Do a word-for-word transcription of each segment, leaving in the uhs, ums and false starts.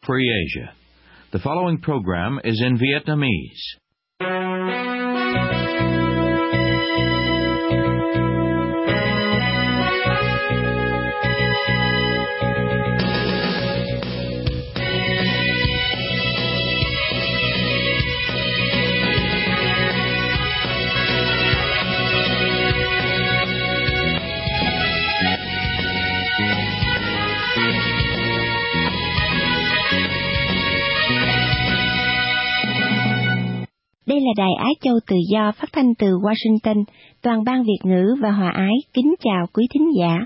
Free Asia. The following program is in Vietnamese. Đây là Đài Á Châu Tự Do phát thanh từ Washington, toàn ban Việt ngữ và Hòa Ái kính chào quý thính giả.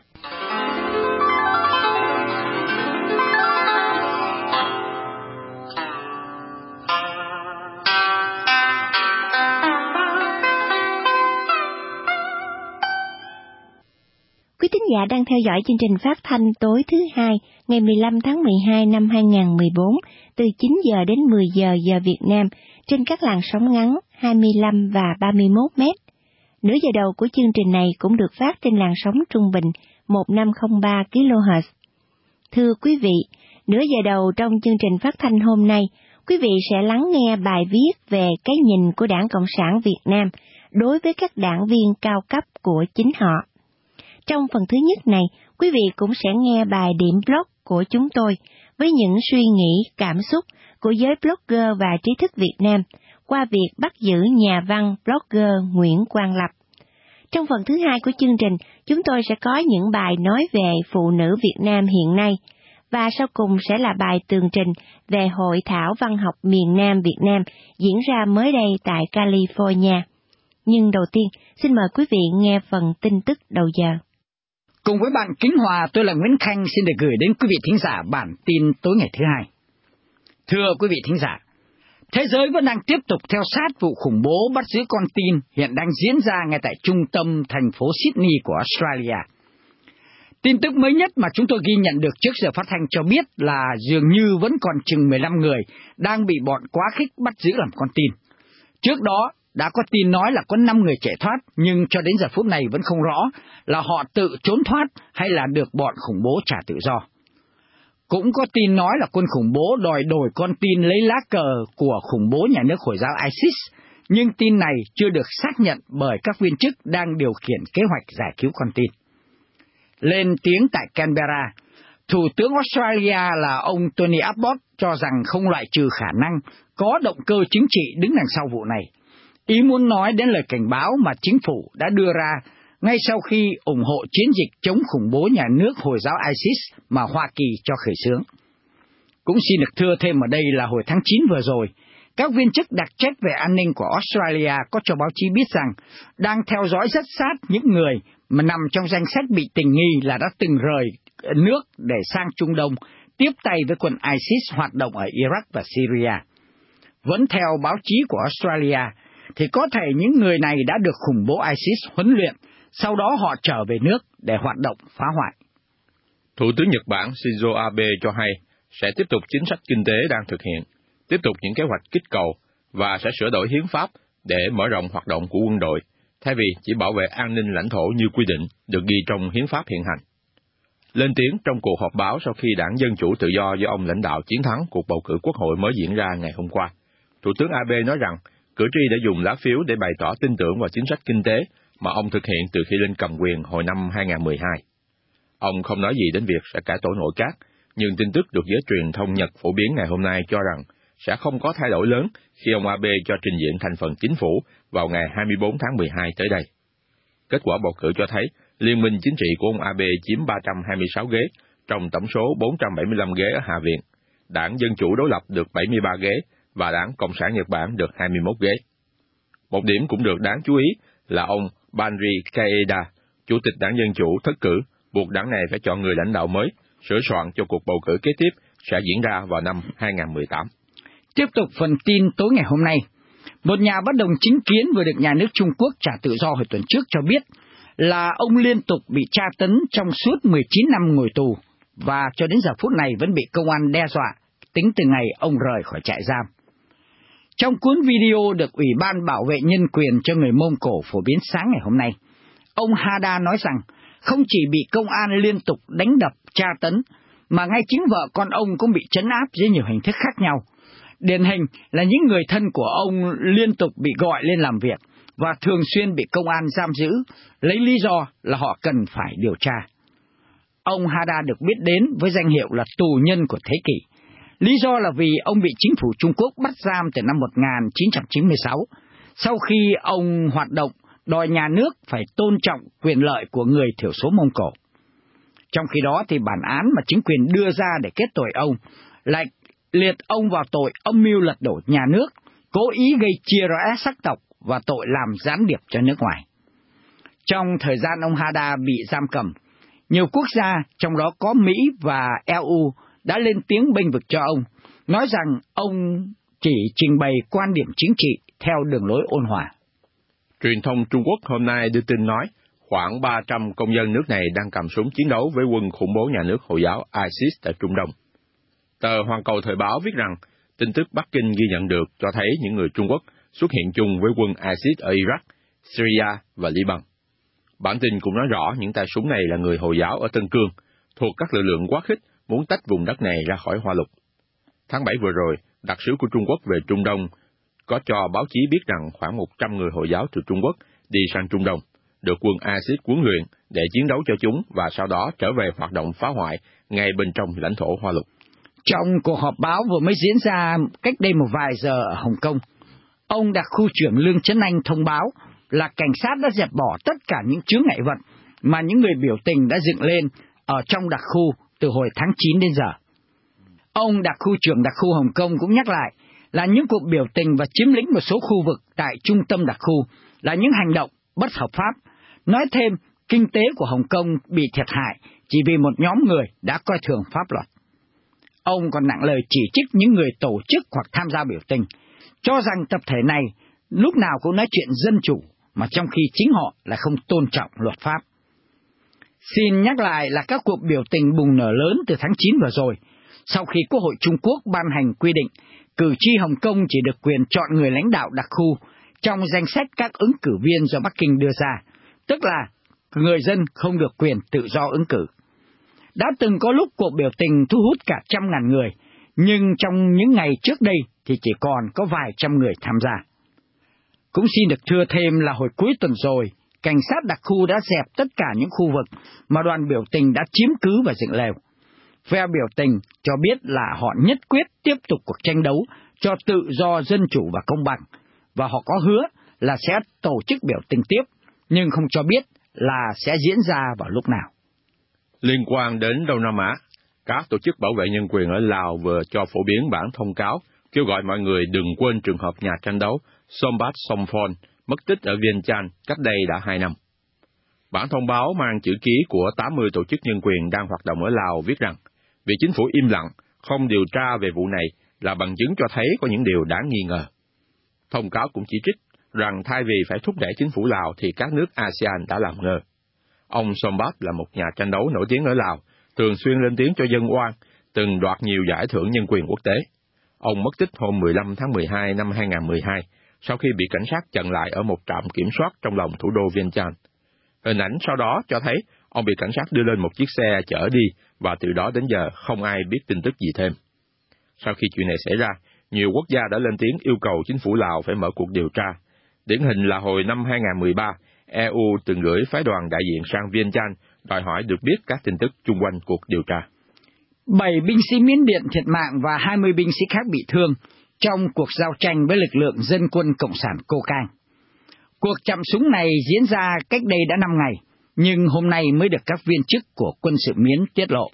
Quý thính giả đang theo dõi chương trình phát thanh tối thứ hai, ngày mười lăm tháng mười hai năm hai nghìn không trăm mười bốn, từ chín giờ đến mười giờ giờ Việt Nam, trên các làn sóng ngắn hai mươi lăm và ba mươi mốt mét. Nửa giờ đầu của chương trình này cũng được phát trên làn sóng trung bình một nghìn năm trăm lẻ ba ki lô héc. Thưa quý vị, nửa giờ đầu trong chương trình phát thanh hôm nay, quý vị sẽ lắng nghe bài viết về cái nhìn của Đảng Cộng sản Việt Nam đối với các đảng viên cao cấp của chính họ. Trong phần thứ nhất này, quý vị cũng sẽ nghe bài điểm blog của chúng tôi với những suy nghĩ, cảm xúc của giới blogger và trí thức Việt Nam qua việc bắt giữ nhà văn blogger Nguyễn Quang Lập. Trong phần thứ hai của chương trình, chúng tôi sẽ có những bài nói về phụ nữ Việt Nam hiện nay, và sau cùng sẽ là bài tường trình về Hội thảo văn học miền Nam Việt Nam diễn ra mới đây tại California. Nhưng đầu tiên, xin mời quý vị nghe phần tin tức đầu giờ. Cùng với bạn Kính Hòa, tôi là Nguyễn Khanh xin được gửi đến quý vị thính giả bản tin tối ngày thứ hai. Thưa quý vị thính giả, thế giới vẫn đang tiếp tục theo sát vụ khủng bố bắt giữ con tin hiện đang diễn ra ngay tại trung tâm thành phố Sydney của Australia. Tin tức mới nhất mà chúng tôi ghi nhận được trước giờ phát thanh cho biết là dường như vẫn còn chừng mười lăm người đang bị bọn quá khích bắt giữ làm con tin. Trước đó, đã có tin nói là có năm người chạy thoát, nhưng cho đến giờ phút này vẫn không rõ là họ tự trốn thoát hay là được bọn khủng bố trả tự do. Cũng có tin nói là quân khủng bố đòi đổi con tin lấy lá cờ của khủng bố nhà nước Hồi giáo ISIS, nhưng tin này chưa được xác nhận bởi các viên chức đang điều khiển kế hoạch giải cứu con tin. Lên tiếng tại Canberra, Thủ tướng Australia là ông Tony Abbott cho rằng không loại trừ khả năng có động cơ chính trị đứng đằng sau vụ này. Ý muốn nói đến lời cảnh báo mà chính phủ đã đưa ra ngay sau khi ủng hộ chiến dịch chống khủng bố nhà nước Hồi giáo ISIS mà Hoa Kỳ cho khởi xướng. Cũng xin được thưa thêm ở đây là hồi tháng chín vừa rồi, các viên chức đặc trách về an ninh của Australia có cho báo chí biết rằng đang theo dõi rất sát những người mà nằm trong danh sách bị tình nghi là đã từng rời nước để sang Trung Đông, tiếp tay với quân ISIS hoạt động ở Iraq và Syria. Vẫn theo báo chí của Australia, thì có thể những người này đã được khủng bố ISIS huấn luyện, sau đó họ trở về nước để hoạt động phá hoại. Thủ tướng Nhật Bản Shinzo Abe cho hay sẽ tiếp tục chính sách kinh tế đang thực hiện, tiếp tục những kế hoạch kích cầu và sẽ sửa đổi hiến pháp để mở rộng hoạt động của quân đội, thay vì chỉ bảo vệ an ninh lãnh thổ như quy định được ghi trong hiến pháp hiện hành. Lên tiếng trong cuộc họp báo sau khi Đảng Dân Chủ Tự Do do ông lãnh đạo chiến thắng cuộc bầu cử quốc hội mới diễn ra ngày hôm qua, Thủ tướng Abe nói rằng cử tri đã dùng lá phiếu để bày tỏ tin tưởng vào chính sách kinh tế mà ông thực hiện từ khi lên cầm quyền hồi năm hai nghìn không trăm mười hai. Ông không nói gì đến việc sẽ cải tổ nội các, nhưng tin tức được giới truyền thông Nhật phổ biến ngày hôm nay cho rằng sẽ không có thay đổi lớn khi ông Abe cho trình diện thành phần chính phủ vào ngày hai mươi bốn tháng mười hai tới đây. Kết quả bầu cử cho thấy Liên minh chính trị của ông Abe chiếm ba trăm hai mươi sáu ghế trong tổng số bốn trăm bảy mươi lăm ghế ở Hạ viện. Đảng Dân Chủ đối lập được bảy mươi ba ghế và Đảng Cộng sản Nhật Bản được hai mươi mốt ghế. Một điểm cũng được đáng chú ý là ông Banri Kaeda, Chủ tịch Đảng Dân Chủ thất cử, buộc đảng này phải chọn người lãnh đạo mới, sửa soạn cho cuộc bầu cử kế tiếp sẽ diễn ra vào năm hai nghìn không trăm mười tám. Tiếp tục phần tin tối ngày hôm nay, một nhà bất đồng chính kiến vừa được nhà nước Trung Quốc trả tự do hồi tuần trước cho biết là ông liên tục bị tra tấn trong suốt mười chín năm ngồi tù và cho đến giờ phút này vẫn bị công an đe dọa tính từ ngày ông rời khỏi trại giam. Trong cuốn video được Ủy ban Bảo vệ Nhân quyền cho người Mông Cổ phổ biến sáng ngày hôm nay, ông Hada nói rằng không chỉ bị công an liên tục đánh đập, tra tấn, mà ngay chính vợ con ông cũng bị trấn áp dưới nhiều hình thức khác nhau. Điển hình là những người thân của ông liên tục bị gọi lên làm việc và thường xuyên bị công an giam giữ, lấy lý do là họ cần phải điều tra. Ông Hada được biết đến với danh hiệu là tù nhân của thế kỷ. Lý do là vì ông bị chính phủ Trung Quốc bắt giam từ năm một nghìn chín trăm chín mươi sáu, sau khi ông hoạt động đòi nhà nước phải tôn trọng quyền lợi của người thiểu số Mông Cổ. Trong khi đó thì bản án mà chính quyền đưa ra để kết tội ông lại liệt ông vào tội âm mưu lật đổ nhà nước, cố ý gây chia rẽ sắc tộc và tội làm gián điệp cho nước ngoài. Trong thời gian ông Hada bị giam cầm, nhiều quốc gia, trong đó có Mỹ và e u, đã lên tiếng bênh vực cho ông, nói rằng ông chỉ trình bày quan điểm chính trị theo đường lối ôn hòa. Truyền thông Trung Quốc hôm nay đưa tin nói khoảng ba trăm công dân nước này đang cầm súng chiến đấu với quân khủng bố nhà nước Hồi giáo ISIS tại Trung Đông. Tờ Hoàn Cầu Thời báo viết rằng tin tức Bắc Kinh ghi nhận được cho thấy những người Trung Quốc xuất hiện chung với quân ISIS ở Iraq, Syria và Liban. Bản tin cũng nói rõ những tay súng này là người Hồi giáo ở Tân Cương, thuộc các lực lượng quá khích muốn tách vùng đất này ra khỏi Hoa Lục. Tháng bảy vừa rồi, đặc sứ của Trung Quốc về Trung Đông có cho báo chí biết rằng khoảng một trăm người Hồi giáo từ Trung Quốc đi sang Trung Đông, được quân ISIS huấn luyện để chiến đấu cho chúng và sau đó trở về hoạt động phá hoại ngay bên trong lãnh thổ Hoa Lục. Trong cuộc họp báo vừa mới diễn ra cách đây một vài giờ ở Hồng Kông, ông đặc khu trưởng Lương Chấn Anh thông báo là cảnh sát đã dẹp bỏ tất cả những chướng ngại vật mà những người biểu tình đã dựng lên ở trong đặc khu từ hồi tháng chín đến giờ. Ông đặc khu trưởng đặc khu Hồng Kông cũng nhắc lại là những cuộc biểu tình và chiếm lĩnh một số khu vực tại trung tâm đặc khu là những hành động bất hợp pháp. Nói thêm, kinh tế của Hồng Kông bị thiệt hại chỉ vì một nhóm người đã coi thường pháp luật. Ông còn nặng lời chỉ trích những người tổ chức hoặc tham gia biểu tình, cho rằng tập thể này lúc nào cũng nói chuyện dân chủ, mà trong khi chính họ lại không tôn trọng luật pháp. Xin nhắc lại là các cuộc biểu tình bùng nổ lớn từ tháng chín vừa rồi, sau khi Quốc hội Trung Quốc ban hành quy định cử tri Hồng Kông chỉ được quyền chọn người lãnh đạo đặc khu trong danh sách các ứng cử viên do Bắc Kinh đưa ra, tức là người dân không được quyền tự do ứng cử. Đã từng có lúc cuộc biểu tình thu hút cả trăm ngàn người, nhưng trong những ngày trước đây thì chỉ còn có vài trăm người tham gia. Cũng xin được thưa thêm là hồi cuối tuần rồi, cảnh sát đặc khu đã dẹp tất cả những khu vực mà đoàn biểu tình đã chiếm cứ và dựng lều. Phe biểu tình cho biết là họ nhất quyết tiếp tục cuộc tranh đấu cho tự do, dân chủ và công bằng, và họ có hứa là sẽ tổ chức biểu tình tiếp, nhưng không cho biết là sẽ diễn ra vào lúc nào. Liên quan đến Đông Nam Á, các tổ chức bảo vệ nhân quyền ở Lào vừa cho phổ biến bản thông cáo kêu gọi mọi người đừng quên trường hợp nhà tranh đấu Sombath Somphone mất tích ở Vientiane cách đây đã hai năm. Bản thông báo mang chữ ký của tám mươi tổ chức nhân quyền đang hoạt động ở Lào viết rằng việc chính phủ im lặng, không điều tra về vụ này là bằng chứng cho thấy có những điều đáng nghi ngờ. Thông cáo cũng chỉ trích rằng thay vì phải thúc đẩy chính phủ Lào thì các nước a sê an đã làm ngơ. Ông Sombath là một nhà tranh đấu nổi tiếng ở Lào, thường xuyên lên tiếng cho dân oan, từng đoạt nhiều giải thưởng nhân quyền quốc tế. Ông mất tích hôm mười lăm tháng mười hai năm hai nghìn không trăm mười hai, sau khi bị cảnh sát chặn lại ở một trạm kiểm soát trong lòng thủ đô Vientiane. Hình ảnh sau đó cho thấy ông bị cảnh sát đưa lên một chiếc xe chở đi, và từ đó đến giờ không ai biết tin tức gì thêm. Sau khi chuyện này xảy ra, nhiều quốc gia đã lên tiếng yêu cầu chính phủ Lào phải mở cuộc điều tra. Điển hình là hồi năm hai nghìn không trăm mười ba, e u từng gửi phái đoàn đại diện sang Vientiane đòi hỏi được biết các tin tức chung quanh cuộc điều tra. Bảy binh sĩ Miến Điện thiệt mạng và hai mươi binh sĩ khác bị thương trong cuộc giao tranh với lực lượng dân quân Cộng sản Cô Cang. Cuộc chạm súng này diễn ra cách đây đã năm ngày, nhưng hôm nay mới được các viên chức của quân sự Miến tiết lộ.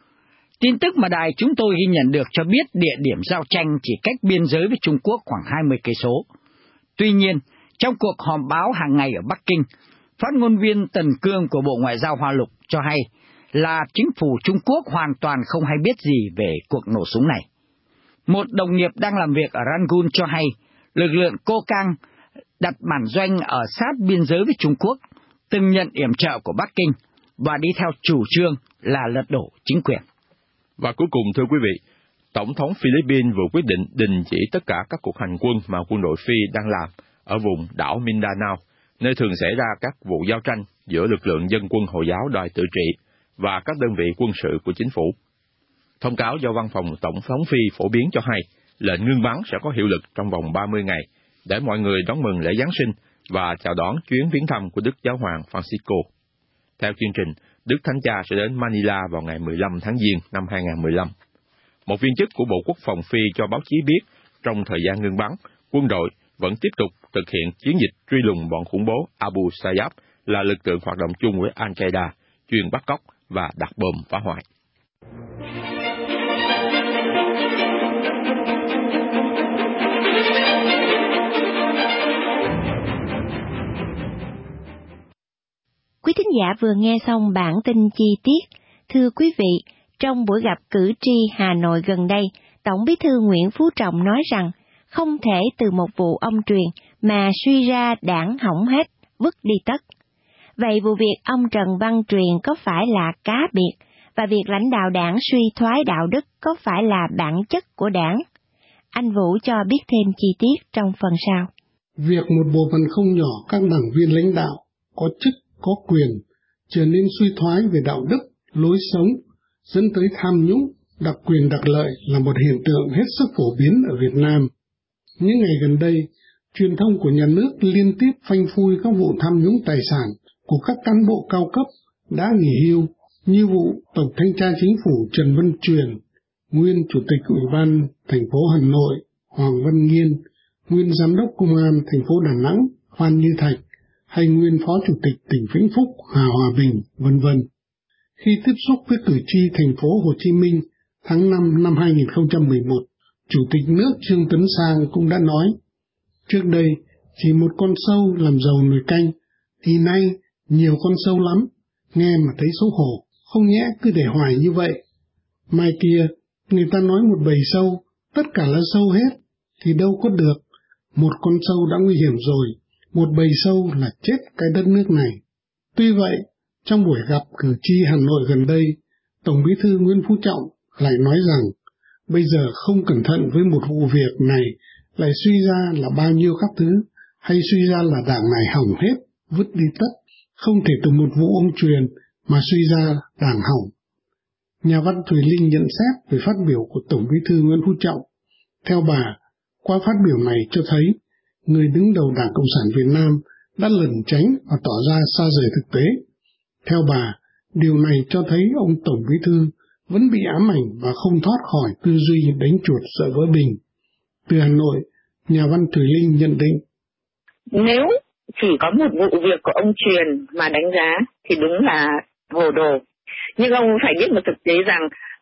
Tin tức mà đài chúng tôi ghi nhận được cho biết địa điểm giao tranh chỉ cách biên giới với Trung Quốc khoảng hai mươi cây số. Tuy nhiên, trong cuộc họp báo hàng ngày ở Bắc Kinh, phát ngôn viên Tần Cương của Bộ Ngoại giao Hoa Lục cho hay là chính phủ Trung Quốc hoàn toàn không hay biết gì về cuộc nổ súng này. Một đồng nghiệp đang làm việc ở Rangoon cho hay lực lượng Cô Cang đặt bản doanh ở sát biên giới với Trung Quốc, từng nhận yểm trợ của Bắc Kinh và đi theo chủ trương là lật đổ chính quyền. Và cuối cùng, thưa quý vị, Tổng thống Philippines vừa quyết định đình chỉ tất cả các cuộc hành quân mà quân đội Phi đang làm ở vùng đảo Mindanao, nơi thường xảy ra các vụ giao tranh giữa lực lượng dân quân Hồi giáo đòi tự trị và các đơn vị quân sự của chính phủ. Thông cáo do Văn phòng Tổng thống Phi phổ biến cho hay, lệnh ngưng bắn sẽ có hiệu lực trong vòng ba mươi ngày, để mọi người đón mừng lễ Giáng sinh và chào đón chuyến viếng thăm của Đức Giáo hoàng Francisco. Theo chương trình, Đức Thánh Cha sẽ đến Manila vào ngày mười lăm tháng Giêng năm hai không một lăm. Một viên chức của Bộ Quốc phòng Phi cho báo chí biết, trong thời gian ngưng bắn, quân đội vẫn tiếp tục thực hiện chiến dịch truy lùng bọn khủng bố Abu Sayyaf, là lực lượng hoạt động chung với Al-Qaeda, chuyên bắt cóc và đặt bom phá hoại. Quý thính giả vừa nghe xong bản tin chi tiết. Thưa quý vị, trong buổi gặp cử tri Hà Nội gần đây, Tổng Bí thư Nguyễn Phú Trọng nói rằng không thể từ một vụ ông truyền mà suy ra đảng hỏng hết, vứt đi tất. Vậy vụ việc ông Trần Văn Truyền có phải là cá biệt, và việc lãnh đạo đảng suy thoái đạo đức có phải là bản chất của đảng? Anh Vũ cho biết thêm chi tiết trong phần sau. Việc một bộ phận không nhỏ các đảng viên lãnh đạo có chức, có quyền, trở nên suy thoái về đạo đức, lối sống, dẫn tới tham nhũng, đặc quyền đặc lợi là một hiện tượng hết sức phổ biến ở Việt Nam. Những ngày gần đây, truyền thông của nhà nước liên tiếp phanh phui các vụ tham nhũng tài sản của các cán bộ cao cấp đã nghỉ hưu, như vụ Tổng Thanh tra Chính phủ Trần Văn Truyền, nguyên Chủ tịch Ủy ban thành phố Hà Nội Hoàng Văn Nghiên, nguyên Giám đốc Công an thành phố Đà Nẵng Phan Như Thạch, hay nguyên Phó Chủ tịch tỉnh Vĩnh Phúc Hà Hòa Bình, vân vân. Khi tiếp xúc với cử tri thành phố Hồ Chí Minh tháng năm năm hai nghìn không trăm mười một, Chủ tịch nước Trương Tấn Sang cũng đã nói, trước đây chỉ một con sâu làm giàu nồi canh, thì nay nhiều con sâu lắm, nghe mà thấy xấu hổ, không nhẽ cứ để hoài như vậy. Mai kia, người ta nói một bầy sâu, tất cả là sâu hết, thì đâu có được, một con sâu đã nguy hiểm rồi, một bầy sâu là chết cái đất nước này. Tuy vậy, trong buổi gặp cử tri Hà Nội gần đây, Tổng Bí thư Nguyễn Phú Trọng lại nói rằng, bây giờ không cẩn thận với một vụ việc này, lại suy ra là bao nhiêu các thứ, hay suy ra là đảng này hỏng hết, vứt đi tất, không thể từ một vụ ông truyền mà suy ra đảng hỏng. Nhà văn Thùy Linh nhận xét về phát biểu của Tổng Bí thư Nguyễn Phú Trọng. Theo bà, qua phát biểu này cho thấy, người đứng đầu Đảng Cộng sản Việt Nam đã lẩn tránh và tỏ ra xa rời thực tế. Theo bà, điều này cho thấy ông Tổng Bí thư vẫn bị ám ảnh và không thoát khỏi tư duy đánh chuột sợ vỡ bình. Từ Hà Nội, nhà văn Thùy Linh nhận định. Nếu chỉ có một vụ việc của ông Truyền mà đánh giá thì đúng là hồ đồ. Nhưng ông phải biết một thực tế rằng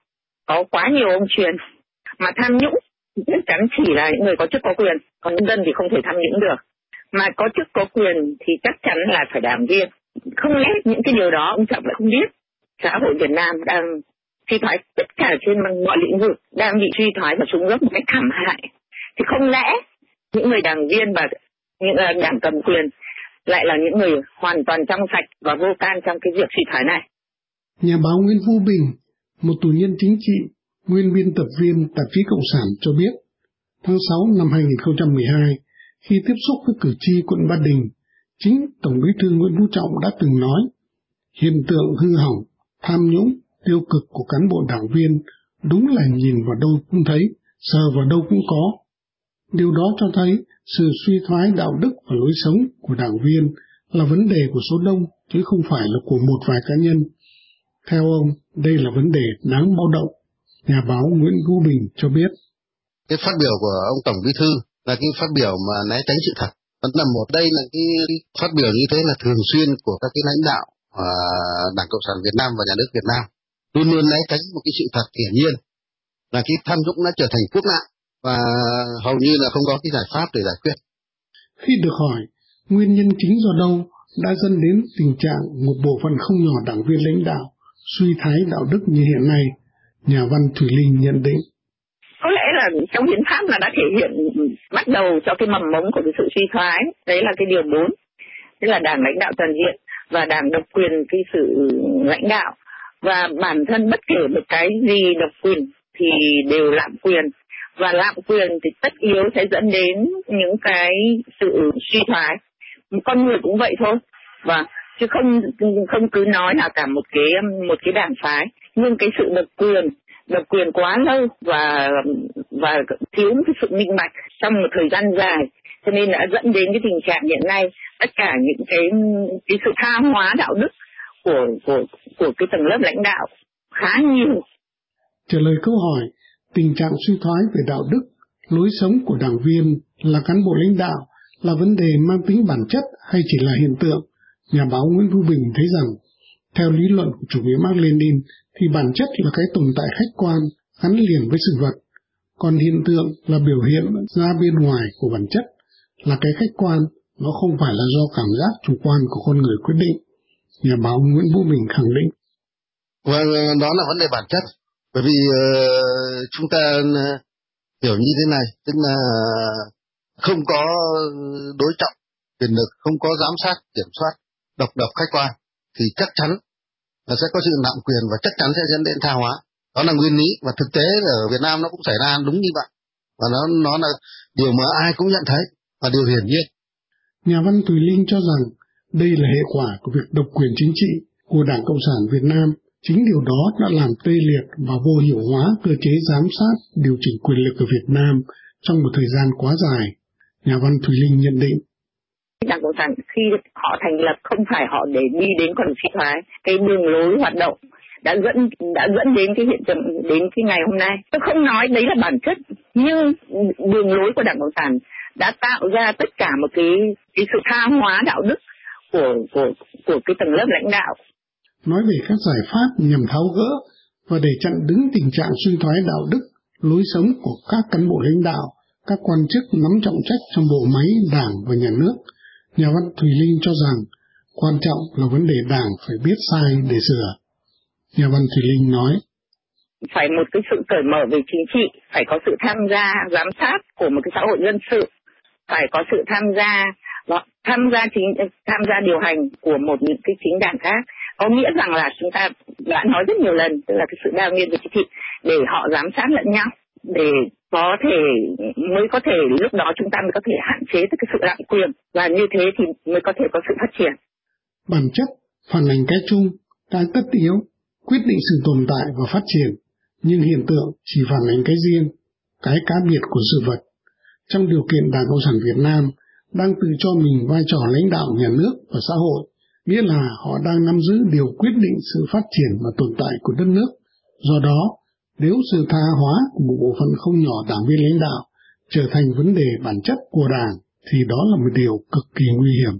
có quá nhiều ông Truyền mà tham nhũng chắc chắn chỉ là những người có chức có quyền, còn nhân dân thì không thể tham nhũng được. Mà có chức có quyền thì chắc chắn là phải đảng viên. Không lẽ những cái điều đó ông Trọng lại không biết? Xã hội Việt Nam đang suy thoái tất cả trên mọi lĩnh vực, đang bị suy thoái và xuống dốc một cách thảm hại. Thì không lẽ những người đảng viên và những đảng cầm quyền lại là những người hoàn toàn trong sạch và vô can trong cái việc suy thoái này? Nhà báo Nguyễn Phú Bình, một tù nhân chính trị, nguyên biên tập viên tạp chí Cộng sản cho biết, tháng sáu năm hai nghìn không trăm mười hai, khi tiếp xúc với cử tri quận Ba Đình, chính Tổng Bí thư Nguyễn Phú Trọng đã từng nói, hiện tượng hư hỏng, tham nhũng, tiêu cực của cán bộ đảng viên đúng là nhìn vào đâu cũng thấy, sờ vào đâu cũng có. Điều đó cho thấy sự suy thoái đạo đức và lối sống của đảng viên là vấn đề của số đông, chứ không phải là của một vài cá nhân. Theo ông, đây là vấn đề đáng báo động. Nhà báo Nguyễn Phú Bình cho biết. Cái phát biểu của ông Tổng Bí thư là cái phát biểu mà né tránh sự thật. Vẫn là một đây là cái phát biểu như thế là thường xuyên của các cái lãnh đạo à, Đảng Cộng sản Việt Nam và Nhà nước Việt Nam. Luôn luôn né tránh một cái sự thật hiển nhiên là cái tham nhũng đã trở thành quốc nạn và hầu như là không có cái giải pháp để giải quyết. Khi được hỏi nguyên nhân chính do đâu đã dẫn đến tình trạng một bộ phận không nhỏ đảng viên lãnh đạo suy thái đạo đức như hiện nay, nhà văn Thùy Linh nhận định. Có lẽ là trong hiến pháp là đã thể hiện bắt đầu cho cái mầm mống của cái sự suy thoái. Đấy là cái điều bốn. Tức là đảng lãnh đạo toàn diện và đảng độc quyền cái sự lãnh đạo. Và bản thân bất kể một cái gì độc quyền thì đều lạm quyền. Và lạm quyền thì tất yếu sẽ dẫn đến những cái sự suy thoái. Con người cũng vậy thôi. Và chứ không không cứ nói là cả một cái một cái đảng phái, nhưng cái sự độc quyền độc quyền quá lâu và và thiếu cái sự minh bạch trong một thời gian dài, cho nên đã dẫn đến cái tình trạng hiện nay tất cả những cái cái sự tha hóa đạo đức của của của cái tầng lớp lãnh đạo khá nhiều. Trả lời câu hỏi tình trạng suy thoái về đạo đức, lối sống của đảng viên là cán bộ lãnh đạo là vấn đề mang tính bản chất hay chỉ là hiện tượng, nhà báo Nguyễn Vũ Bình thấy rằng theo lý luận của chủ nghĩa Mác Lênin thì bản chất là cái tồn tại khách quan gắn liền với sự vật, còn hiện tượng là biểu hiện ra bên ngoài của bản chất, là cái khách quan, nó không phải là do cảm giác chủ quan của con người quyết định. Nhà báo Nguyễn Vũ Bình khẳng định. Vâng, đó là vấn đề bản chất, bởi vì uh, chúng ta uh, hiểu như thế này, tức là không có đối trọng quyền lực, không có giám sát kiểm soát độc lập khách quan thì chắc chắn là sẽ có sự lạm quyền và chắc chắn sẽ dẫn đến tha hóa. Đó là nguyên lý và thực tế ở Việt Nam nó cũng xảy ra đúng như vậy, và nó nó là điều mà ai cũng nhận thấy và điều hiển nhiên. Nhà văn Thùy Linh cho rằng đây là hệ quả của việc độc quyền chính trị của Đảng Cộng sản Việt Nam. Chính điều đó đã làm tê liệt và vô hiệu hóa cơ chế giám sát điều chỉnh quyền lực ở Việt Nam trong một thời gian quá dài. Nhà văn Thùy Linh nhận định. Đảng Cộng sản khi họ thành lập không phải họ để đi đến còn suy thoái, cái đường lối hoạt động đã dẫn đã dẫn đến cái hiện tượng đến cái ngày hôm nay. Tôi không nói đấy là bản chất, nhưng đường lối của Đảng Cộng sản đã tạo ra tất cả một cái cái sự tha hóa đạo đức của của của cái tầng lớp lãnh đạo. Nói về các giải pháp nhằm tháo gỡ và để chặn đứng tình trạng suy thoái đạo đức, lối sống của các cán bộ lãnh đạo, các quan chức nắm trọng trách trong bộ máy Đảng và Nhà nước, nhà văn Thùy Linh cho rằng quan trọng là vấn đề Đảng phải biết sai để sửa. Nhà văn Thùy Linh nói, phải một cái sự cởi mở về chính trị, phải có sự tham gia giám sát của một cái xã hội dân sự, phải có sự tham gia tham gia chính tham gia điều hành của một những cái chính đảng khác. Có nghĩa rằng là chúng ta đã nói rất nhiều lần, tức là cái sự đa nguyên về chính trị để họ giám sát lẫn nhau, để có thể mới có thể lúc đó chúng ta mới có thể hạn chế được cái sự lạm quyền, và như thế thì mới có thể có sự phát triển. Bản chất phản ánh cái chung, cái tất yếu, quyết định sự tồn tại và phát triển, nhưng hiện tượng chỉ phản ánh cái riêng, cái cá biệt của sự vật. Trong điều kiện Đảng Cộng sản Việt Nam đang tự cho mình vai trò lãnh đạo nhà nước và xã hội, nghĩa là họ đang nắm giữ điều quyết định sự phát triển và tồn tại của đất nước. Do đó, nếu sự tha hóa của một bộ phận không nhỏ đảng viên lãnh đạo trở thành vấn đề bản chất của Đảng, thì đó là một điều cực kỳ nguy hiểm.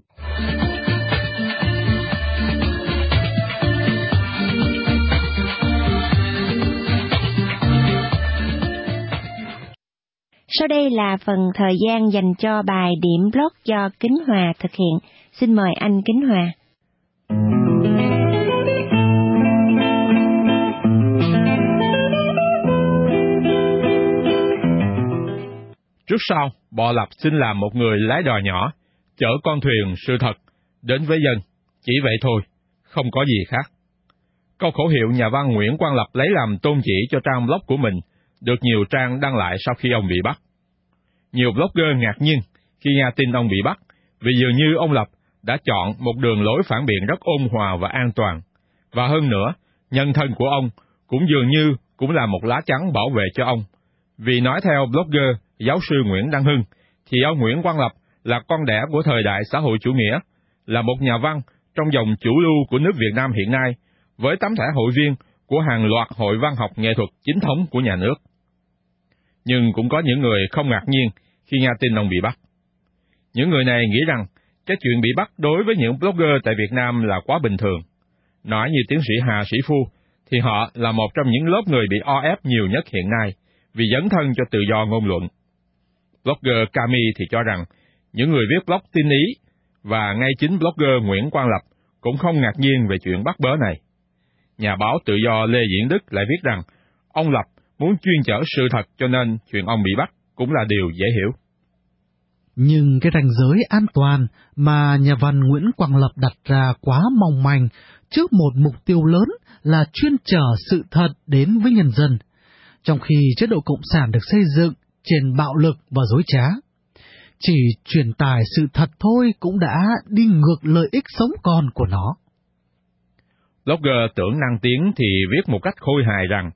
Sau đây là phần thời gian dành cho bài điểm blog do Kính Hòa thực hiện. Xin mời anh Kính Hòa. Trước sau, Bò Lập xin làm một người lái đò nhỏ, chở con thuyền sự thật đến với dân, chỉ vậy thôi, không có gì khác. Câu khẩu hiệu nhà văn Nguyễn Quang Lập lấy làm tôn chỉ cho trang blog của mình, được nhiều trang đăng lại sau khi ông bị bắt. Nhiều blogger ngạc nhiên khi nghe tin ông bị bắt, vì dường như ông Lập đã chọn một đường lối phản biện rất ôn hòa và an toàn. Và hơn nữa, nhân thân của ông cũng dường như cũng là một lá chắn bảo vệ cho ông. Vì nói theo blogger giáo sư Nguyễn Đăng Hưng, thì ông Nguyễn Quang Lập là con đẻ của thời đại xã hội chủ nghĩa, là một nhà văn trong dòng chủ lưu của nước Việt Nam hiện nay, với tấm thẻ hội viên của hàng loạt hội văn học nghệ thuật chính thống của nhà nước. Nhưng cũng có những người không ngạc nhiên khi nghe tin ông bị bắt. Những người này nghĩ rằng cái chuyện bị bắt đối với những blogger tại Việt Nam là quá bình thường. Nói như tiến sĩ Hà Sĩ Phu, thì họ là một trong những lớp người bị o ép nhiều nhất hiện nay, vì dấn thân cho tự do ngôn luận. Blogger Cami thì cho rằng những người viết blog tin ý, và ngay chính blogger Nguyễn Quang Lập cũng không ngạc nhiên về chuyện bắt bớ này. Nhà báo tự do Lê Diễn Đức lại viết rằng ông Lập muốn chuyên chở sự thật, cho nên chuyện ông bị bắt cũng là điều dễ hiểu. Nhưng cái ranh giới an toàn mà nhà văn Nguyễn Quang Lập đặt ra quá mong manh trước một mục tiêu lớn là chuyên chở sự thật đến với nhân dân, trong khi chế độ Cộng sản được xây dựng trên bạo lực và dối trá. Chỉ truyền tải sự thật thôi cũng đã đi ngược lợi ích sống còn của nó. Blogger Tưởng Năng Tiến thì viết một cách khôi hài rằng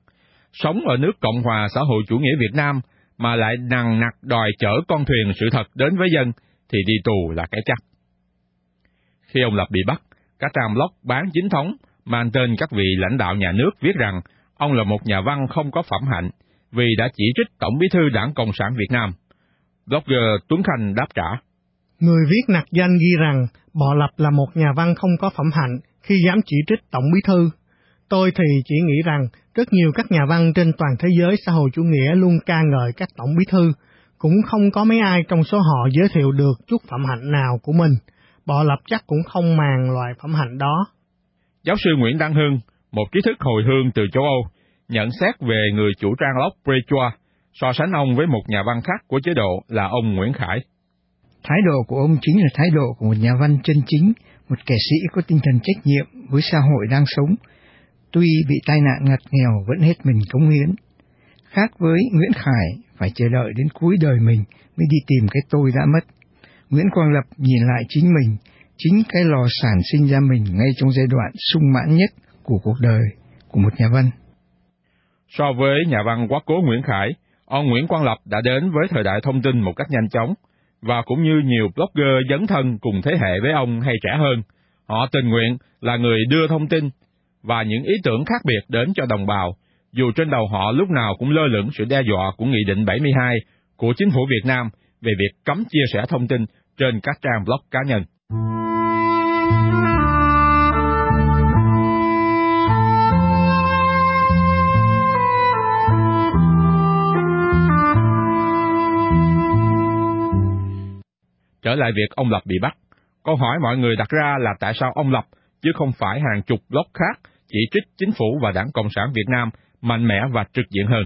sống ở nước Cộng hòa xã hội chủ nghĩa Việt Nam mà lại nằng nặc đòi chở con thuyền sự thật đến với dân, thì đi tù là cái chắc. Khi ông Lập bị bắt, các trang blog bán chính thống mang tên các vị lãnh đạo nhà nước viết rằng ông là một nhà văn không có phẩm hạnh vì đã chỉ trích Tổng Bí thư Đảng Cộng sản Việt Nam. Blogger Tuấn Khanh đáp trả: Người viết nặc danh ghi rằng Bọ Lập là một nhà văn không có phẩm hạnh khi dám chỉ trích Tổng Bí thư. Tôi thì chỉ nghĩ rằng rất nhiều các nhà văn trên toàn thế giới xã hội chủ nghĩa luôn ca ngợi các Tổng Bí thư, cũng không có mấy ai trong số họ giới thiệu được chút phẩm hạnh nào của mình. Bọ Lập chắc cũng không màng loại phẩm hạnh đó. Giáo sư Nguyễn Đăng Hưng, một trí thức hồi hương từ châu Âu, nhận xét về người chủ trang blog Prechua, so sánh ông với một nhà văn khác của chế độ là ông Nguyễn Khải. Thái độ của ông chính là thái độ của một nhà văn chân chính, một kẻ sĩ có tinh thần trách nhiệm với xã hội đang sống, tuy bị tai nạn ngặt nghèo vẫn hết mình cống hiến. Khác với Nguyễn Khải, phải chờ đợi đến cuối đời mình mới đi tìm cái tôi đã mất. Nguyễn Quang Lập nhìn lại chính mình, chính cái lò sản sinh ra mình ngay trong giai đoạn sung mãn nhất của cuộc đời của một nhà văn. So với nhà văn quá cố Nguyễn Khải, ông Nguyễn Quang Lập đã đến với thời đại thông tin một cách nhanh chóng, và cũng như nhiều blogger dấn thân cùng thế hệ với ông hay trẻ hơn, họ tình nguyện là người đưa thông tin và những ý tưởng khác biệt đến cho đồng bào, dù trên đầu họ lúc nào cũng lơ lửng sự đe dọa của Nghị định bảy mươi hai của Chính phủ Việt Nam về việc cấm chia sẻ thông tin trên các trang blog cá nhân. Trở lại việc ông Lập bị bắt, câu hỏi mọi người đặt ra là tại sao ông Lập, chứ không phải hàng chục blog khác, chỉ trích chính phủ và Đảng Cộng sản Việt Nam mạnh mẽ và trực diện hơn.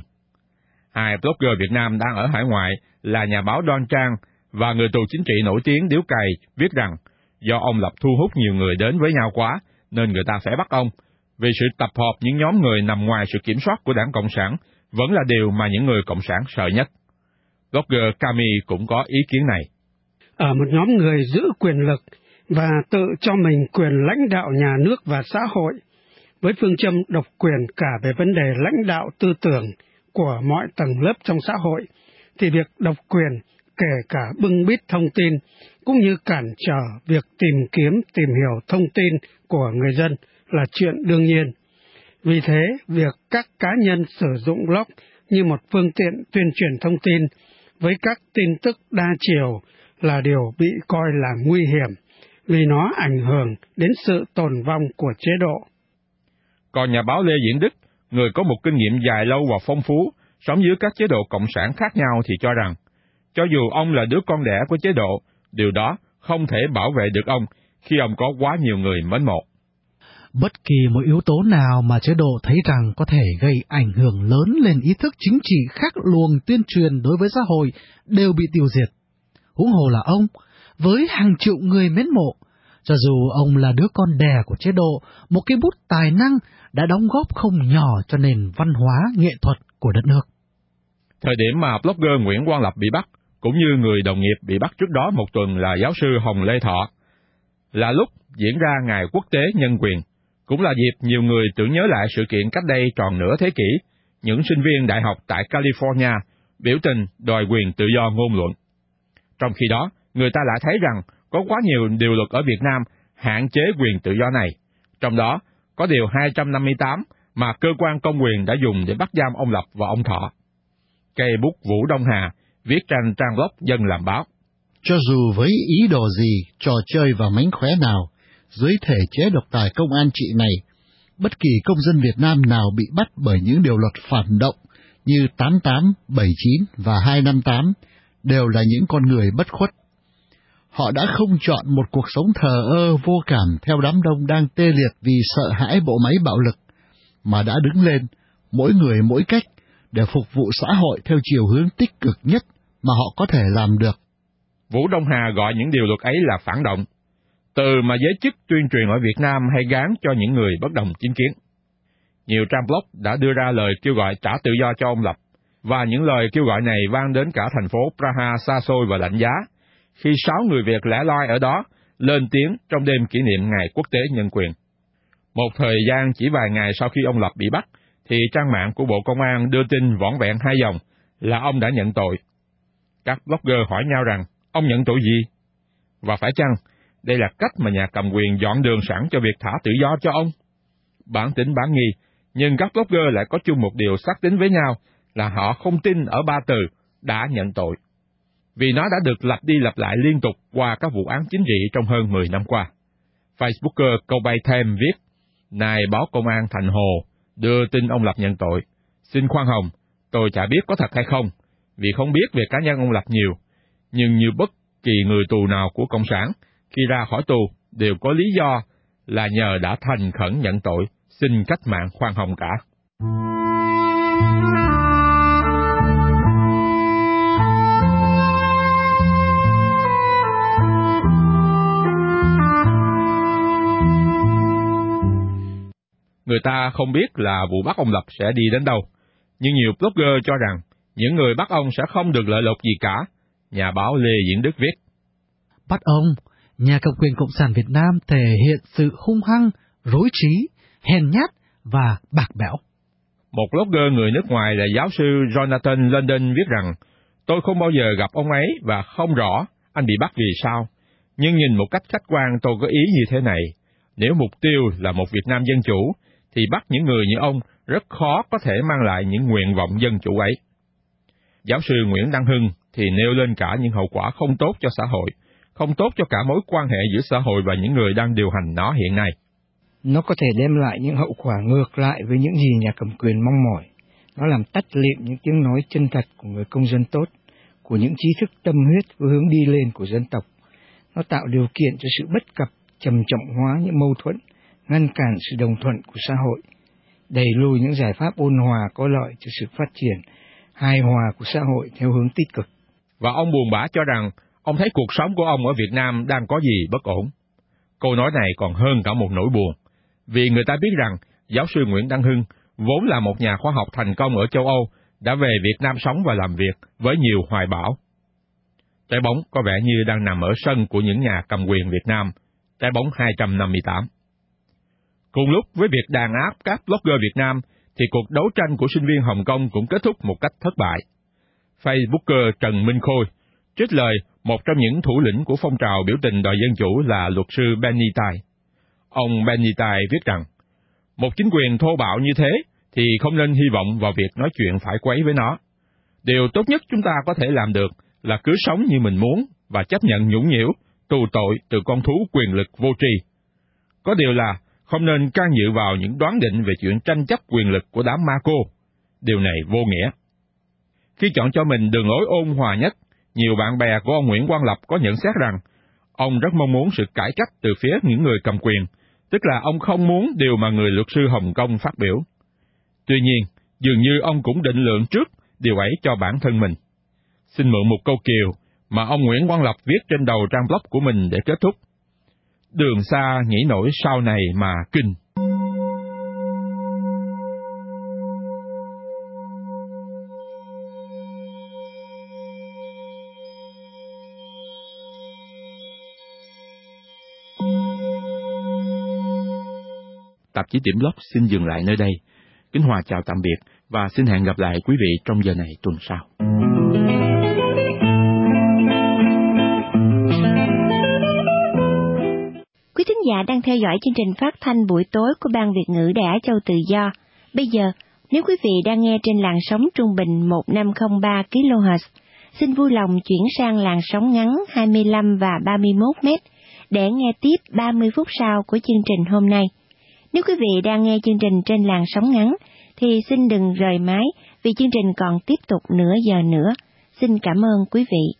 Hai blogger Việt Nam đang ở hải ngoại là nhà báo Đoan Trang và người tù chính trị nổi tiếng Điếu Cày viết rằng do ông Lập thu hút nhiều người đến với nhau quá nên người ta phải bắt ông, vì sự tập hợp những nhóm người nằm ngoài sự kiểm soát của Đảng Cộng sản vẫn là điều mà những người Cộng sản sợ nhất. Blogger Cami cũng có ý kiến này. Ở một nhóm người giữ quyền lực và tự cho mình quyền lãnh đạo nhà nước và xã hội, với phương châm độc quyền cả về vấn đề lãnh đạo tư tưởng của mọi tầng lớp trong xã hội, thì việc độc quyền kể cả bưng bít thông tin cũng như cản trở việc tìm kiếm, tìm hiểu thông tin của người dân là chuyện đương nhiên. Vì thế, việc các cá nhân sử dụng blog như một phương tiện tuyên truyền thông tin với các tin tức đa chiều là điều bị coi là nguy hiểm, vì nó ảnh hưởng đến sự tồn vong của chế độ. Còn nhà báo Lê Diễn Đức, người có một kinh nghiệm dài lâu và phong phú, sống dưới các chế độ cộng sản khác nhau thì cho rằng, cho dù ông là đứa con đẻ của chế độ, điều đó không thể bảo vệ được ông khi ông có quá nhiều người mến mộ. Bất kỳ một yếu tố nào mà chế độ thấy rằng có thể gây ảnh hưởng lớn lên ý thức chính trị khác luồng tuyên truyền đối với xã hội đều bị tiêu diệt. Huống hồ là ông, với hàng triệu người mến mộ, cho dù ông là đứa con đẻ của chế độ, một cái bút tài năng đã đóng góp không nhỏ cho nền văn hóa, nghệ thuật của đất nước. Thời điểm mà blogger Nguyễn Quang Lập bị bắt, cũng như người đồng nghiệp bị bắt trước đó một tuần là giáo sư Hồng Lê Thọ, là lúc diễn ra Ngày Quốc tế Nhân quyền, cũng là dịp nhiều người tưởng nhớ lại sự kiện cách đây tròn nửa thế kỷ, những sinh viên đại học tại California biểu tình đòi quyền tự do ngôn luận. Trong khi đó, người ta lại thấy rằng có quá nhiều điều luật ở Việt Nam hạn chế quyền tự do này, trong đó có điều hai trăm năm mươi tám mà cơ quan công quyền đã dùng để bắt giam ông Lập và ông Thọ. Cây bút Vũ Đông Hà viết trên trang blog Dân Làm Báo. Cho dù với ý đồ gì, trò chơi và mánh khóe nào, dưới thể chế độc tài công an trị này, bất kỳ công dân Việt Nam nào bị bắt bởi những điều luật phản động như tám tám, bảy chín và hai năm tám đều là những con người bất khuất. Họ đã không chọn một cuộc sống thờ ơ vô cảm theo đám đông đang tê liệt vì sợ hãi bộ máy bạo lực, mà đã đứng lên, mỗi người mỗi cách, để phục vụ xã hội theo chiều hướng tích cực nhất mà họ có thể làm được. Vũ Đông Hà gọi những điều luật ấy là phản động, từ mà giới chức tuyên truyền ở Việt Nam hay gán cho những người bất đồng chính kiến. Nhiều trang blog đã đưa ra lời kêu gọi trả tự do cho ông Lập, và những lời kêu gọi này vang đến cả thành phố Praha xa xôi và lạnh giá, khi sáu người Việt lẻ loi ở đó lên tiếng trong đêm kỷ niệm Ngày Quốc tế Nhân quyền. Một thời gian chỉ vài ngày sau khi ông Lập bị bắt, thì trang mạng của Bộ Công an đưa tin vỏn vẹn hai dòng là ông đã nhận tội. Các blogger hỏi nhau rằng ông nhận tội gì? Và phải chăng đây là cách mà nhà cầm quyền dọn đường sẵn cho việc thả tự do cho ông? Bản tính bán nghi, nhưng các blogger lại có chung một điều xác tín với nhau là họ không tin ở ba từ đã nhận tội. Vì nó đã được lặp đi lặp lại liên tục qua các vụ án chính trị trong hơn mười năm qua. Facebooker Câu Bay Thêm viết, này báo Công an Thành Hồ đưa tin ông Lập nhận tội. Xin khoan hồng, tôi chả biết có thật hay không, vì không biết về cá nhân ông Lập nhiều. Nhưng như bất kỳ người tù nào của Cộng sản, khi ra khỏi tù đều có lý do là nhờ đã thành khẩn nhận tội, xin cách mạng khoan hồng cả. Người ta không biết là vụ bắt ông Lập sẽ đi đến đâu, nhưng nhiều blogger cho rằng những người bắt ông sẽ không được lợi lộc gì cả. Nhà báo Lê Diễn Đức viết, bắt ông, nhà cầm quyền Cộng sản Việt Nam thể hiện sự hung hăng, rối trí, hèn nhát và bạc bẽo. Một blogger người nước ngoài là giáo sư Jonathan London viết rằng, tôi không bao giờ gặp ông ấy và không rõ anh bị bắt vì sao, nhưng nhìn một cách khách quan tôi có ý như thế này, nếu mục tiêu là một Việt Nam dân chủ, thì bắt những người như ông rất khó có thể mang lại những nguyện vọng dân chủ ấy. Giáo sư Nguyễn Đăng Hưng thì nêu lên cả những hậu quả không tốt cho xã hội, không tốt cho cả mối quan hệ giữa xã hội và những người đang điều hành nó hiện nay. Nó có thể đem lại những hậu quả ngược lại với những gì nhà cầm quyền mong mỏi. Nó làm tắt lịm những tiếng nói chân thật của người công dân tốt, của những trí thức tâm huyết với hướng đi lên của dân tộc. Nó tạo điều kiện cho sự bất cập, trầm trọng hóa những mâu thuẫn, ngăn cản sự đồng thuận của xã hội, đẩy lùi những giải pháp ôn hòa có lợi cho sự phát triển, hài hòa của xã hội theo hướng tích cực. Và ông buồn bã cho rằng, ông thấy cuộc sống của ông ở Việt Nam đang có gì bất ổn. Câu nói này còn hơn cả một nỗi buồn, vì người ta biết rằng giáo sư Nguyễn Đăng Hưng vốn là một nhà khoa học thành công ở châu Âu, đã về Việt Nam sống và làm việc với nhiều hoài bão. Trái bóng có vẻ như đang nằm ở sân của những nhà cầm quyền Việt Nam, trái bóng hai trăm năm mươi tám. Cùng lúc với việc đàn áp các blogger Việt Nam, thì cuộc đấu tranh của sinh viên Hồng Kông cũng kết thúc một cách thất bại. Facebooker Trần Minh Khôi trích lời một trong những thủ lĩnh của phong trào biểu tình đòi dân chủ là luật sư Benny Tai. Ông Benny Tai viết rằng, một chính quyền thô bạo như thế thì không nên hy vọng vào việc nói chuyện phải quấy với nó. Điều tốt nhất chúng ta có thể làm được là cứ sống như mình muốn và chấp nhận nhũng nhiễu, tù tội từ con thú quyền lực vô tri. Có điều là không nên can dự vào những đoán định về chuyện tranh chấp quyền lực của đám ma cô. Điều này vô nghĩa. Khi chọn cho mình đường lối ôn hòa nhất, nhiều bạn bè của ông Nguyễn Quang Lập có nhận xét rằng ông rất mong muốn sự cải cách từ phía những người cầm quyền, tức là ông không muốn điều mà người luật sư Hồng Kông phát biểu. Tuy nhiên, dường như ông cũng định lượng trước điều ấy cho bản thân mình. Xin mượn một câu kiều mà ông Nguyễn Quang Lập viết trên đầu trang blog của mình để kết thúc. Đường xa nghĩ nổi sau này mà kinh. Tạp chí Điểm Blog xin dừng lại nơi đây. Kính Hòa chào tạm biệt và xin hẹn gặp lại quý vị trong giờ này tuần sau. Quý thính giả đang theo dõi chương trình phát thanh buổi tối của Ban Việt ngữ Đài Á Châu Tự Do. Bây giờ, nếu quý vị đang nghe trên làn sóng trung bình một nghìn năm trăm ba ki lô héc, xin vui lòng chuyển sang làn sóng ngắn hai mươi lăm và ba mươi mốt mét để nghe tiếp ba mươi phút sau của chương trình hôm nay. Nếu quý vị đang nghe chương trình trên làn sóng ngắn, thì xin đừng rời máy vì chương trình còn tiếp tục nửa giờ nữa. Xin cảm ơn quý vị.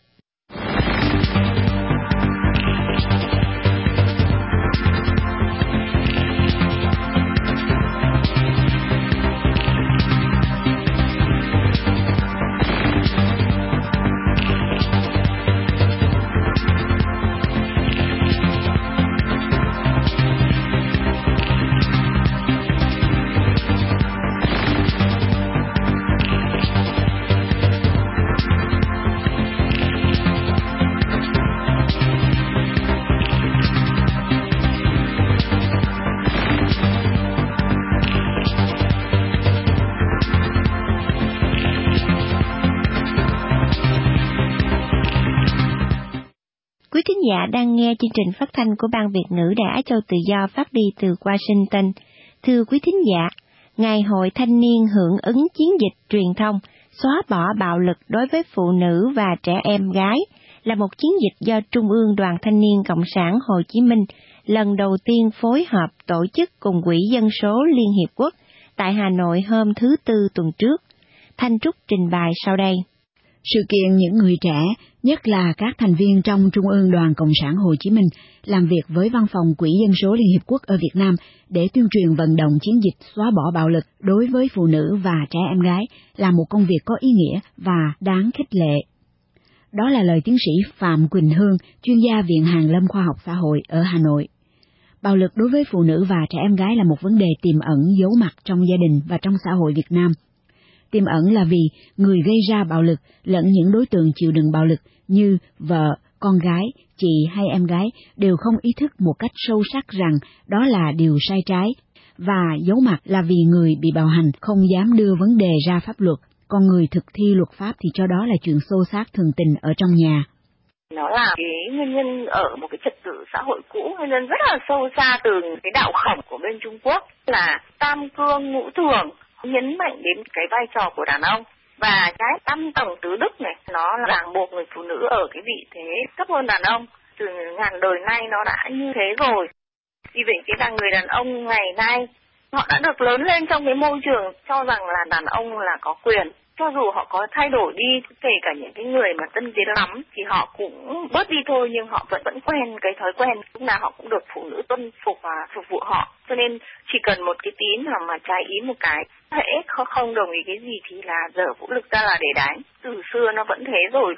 Quý thính giả đang nghe chương trình phát thanh của Ban Việt ngữ Đài Á Châu Tự Do phát đi từ Washington. Thưa quý thính giả, Ngày hội Thanh niên hưởng ứng chiến dịch truyền thông xóa bỏ bạo lực đối với phụ nữ và trẻ em gái là một chiến dịch do Trung ương Đoàn Thanh niên Cộng sản Hồ Chí Minh lần đầu tiên phối hợp tổ chức cùng Quỹ Dân số Liên Hiệp Quốc tại Hà Nội hôm thứ Tư tuần trước. Thanh Trúc trình bày sau đây. Sự kiện những người trẻ, nhất là các thành viên trong Trung ương Đoàn Cộng sản Hồ Chí Minh, làm việc với Văn phòng Quỹ Dân số Liên Hiệp Quốc ở Việt Nam để tuyên truyền vận động chiến dịch xóa bỏ bạo lực đối với phụ nữ và trẻ em gái là một công việc có ý nghĩa và đáng khích lệ. Đó là lời tiến sĩ Phạm Quỳnh Hương, chuyên gia Viện Hàn Lâm Khoa học Xã hội ở Hà Nội. Bạo lực đối với phụ nữ và trẻ em gái là một vấn đề tiềm ẩn giấu mặt trong gia đình và trong xã hội Việt Nam. Tiềm ẩn là vì người gây ra bạo lực lẫn những đối tượng chịu đựng bạo lực như vợ, con gái, chị hay em gái đều không ý thức một cách sâu sắc rằng đó là điều sai trái, và giấu mặt là vì người bị bạo hành không dám đưa vấn đề ra pháp luật, còn người thực thi luật pháp thì cho đó là chuyện xô xát thường tình ở trong nhà. Nó là cái nguyên nhân ở một cái trật tự xã hội cũ, nguyên nhân rất là sâu xa từ cái đạo khổng của bên Trung Quốc là tam cương ngũ thường, nhấn mạnh đến cái vai trò của đàn ông. Và cái tam tầng tứ đức này, nó ràng buộc người phụ nữ ở cái vị thế thấp hơn đàn ông. Từ ngàn đời nay nó đã như thế rồi. Vì vậy cái là người đàn ông ngày nay, họ đã được lớn lên trong cái môi trường cho rằng là đàn ông là có quyền. Cho dù họ có thay đổi đi, kể cả những cái người mà tân tiến lắm, thì họ cũng bớt đi thôi, nhưng họ vẫn vẫn quen cái thói quen. Lúc nào họ cũng được phụ nữ tuân phục và phục vụ họ. Cho nên chỉ cần một cái tín nào mà trái ý một cái, hễ không đồng ý cái gì thì là dở vũ lực ra là để đánh. Từ xưa nó vẫn thế rồi.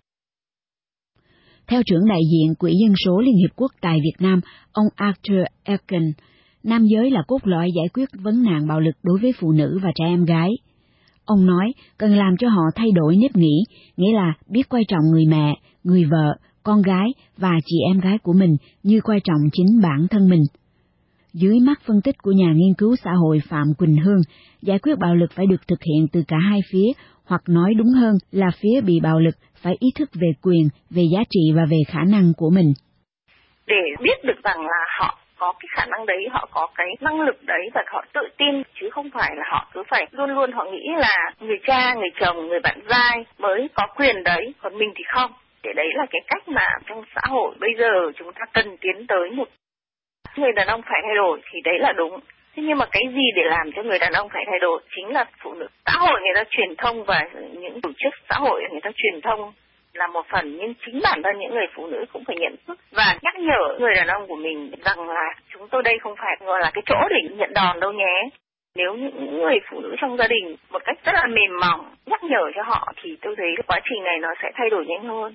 Theo trưởng đại diện Quỹ Dân số Liên Hiệp Quốc tại Việt Nam, ông Arthur Elkin, nam giới là cốt lõi giải quyết vấn nạn bạo lực đối với phụ nữ và trẻ em gái. Ông nói cần làm cho họ thay đổi nếp nghĩ, nghĩa là biết coi trọng người mẹ, người vợ, con gái và chị em gái của mình như coi trọng chính bản thân mình. Dưới mắt phân tích của nhà nghiên cứu xã hội Phạm Quỳnh Hương, giải quyết bạo lực phải được thực hiện từ cả hai phía, hoặc nói đúng hơn là phía bị bạo lực phải ý thức về quyền, về giá trị và về khả năng của mình. Để biết được rằng là họ có cái khả năng đấy, họ có cái năng lực đấy và họ tự tin, chứ không phải là họ cứ phải luôn luôn họ nghĩ là người cha, người chồng, người bạn trai mới có quyền đấy, còn mình thì không. Để đấy là cái cách mà trong xã hội bây giờ chúng ta cần tiến tới một người đàn ông phải thay đổi thì đấy là đúng. Thế nhưng mà cái gì để làm cho người đàn ông phải thay đổi? Chính là phụ nữ. Xã hội người ta truyền thông và những tổ chức xã hội người ta truyền thông là một phần, nhưng chính bản thân những người phụ nữ cũng phải nhận thức và nhắc nhở người đàn ông của mình rằng là chúng tôi đây không phải gọi là cái chỗ để nhận đòn đâu nhé. Nếu những người phụ nữ trong gia đình một cách rất là mềm mỏng nhắc nhở cho họ thì tôi thấy cái quá trình này nó sẽ thay đổi nhanh hơn.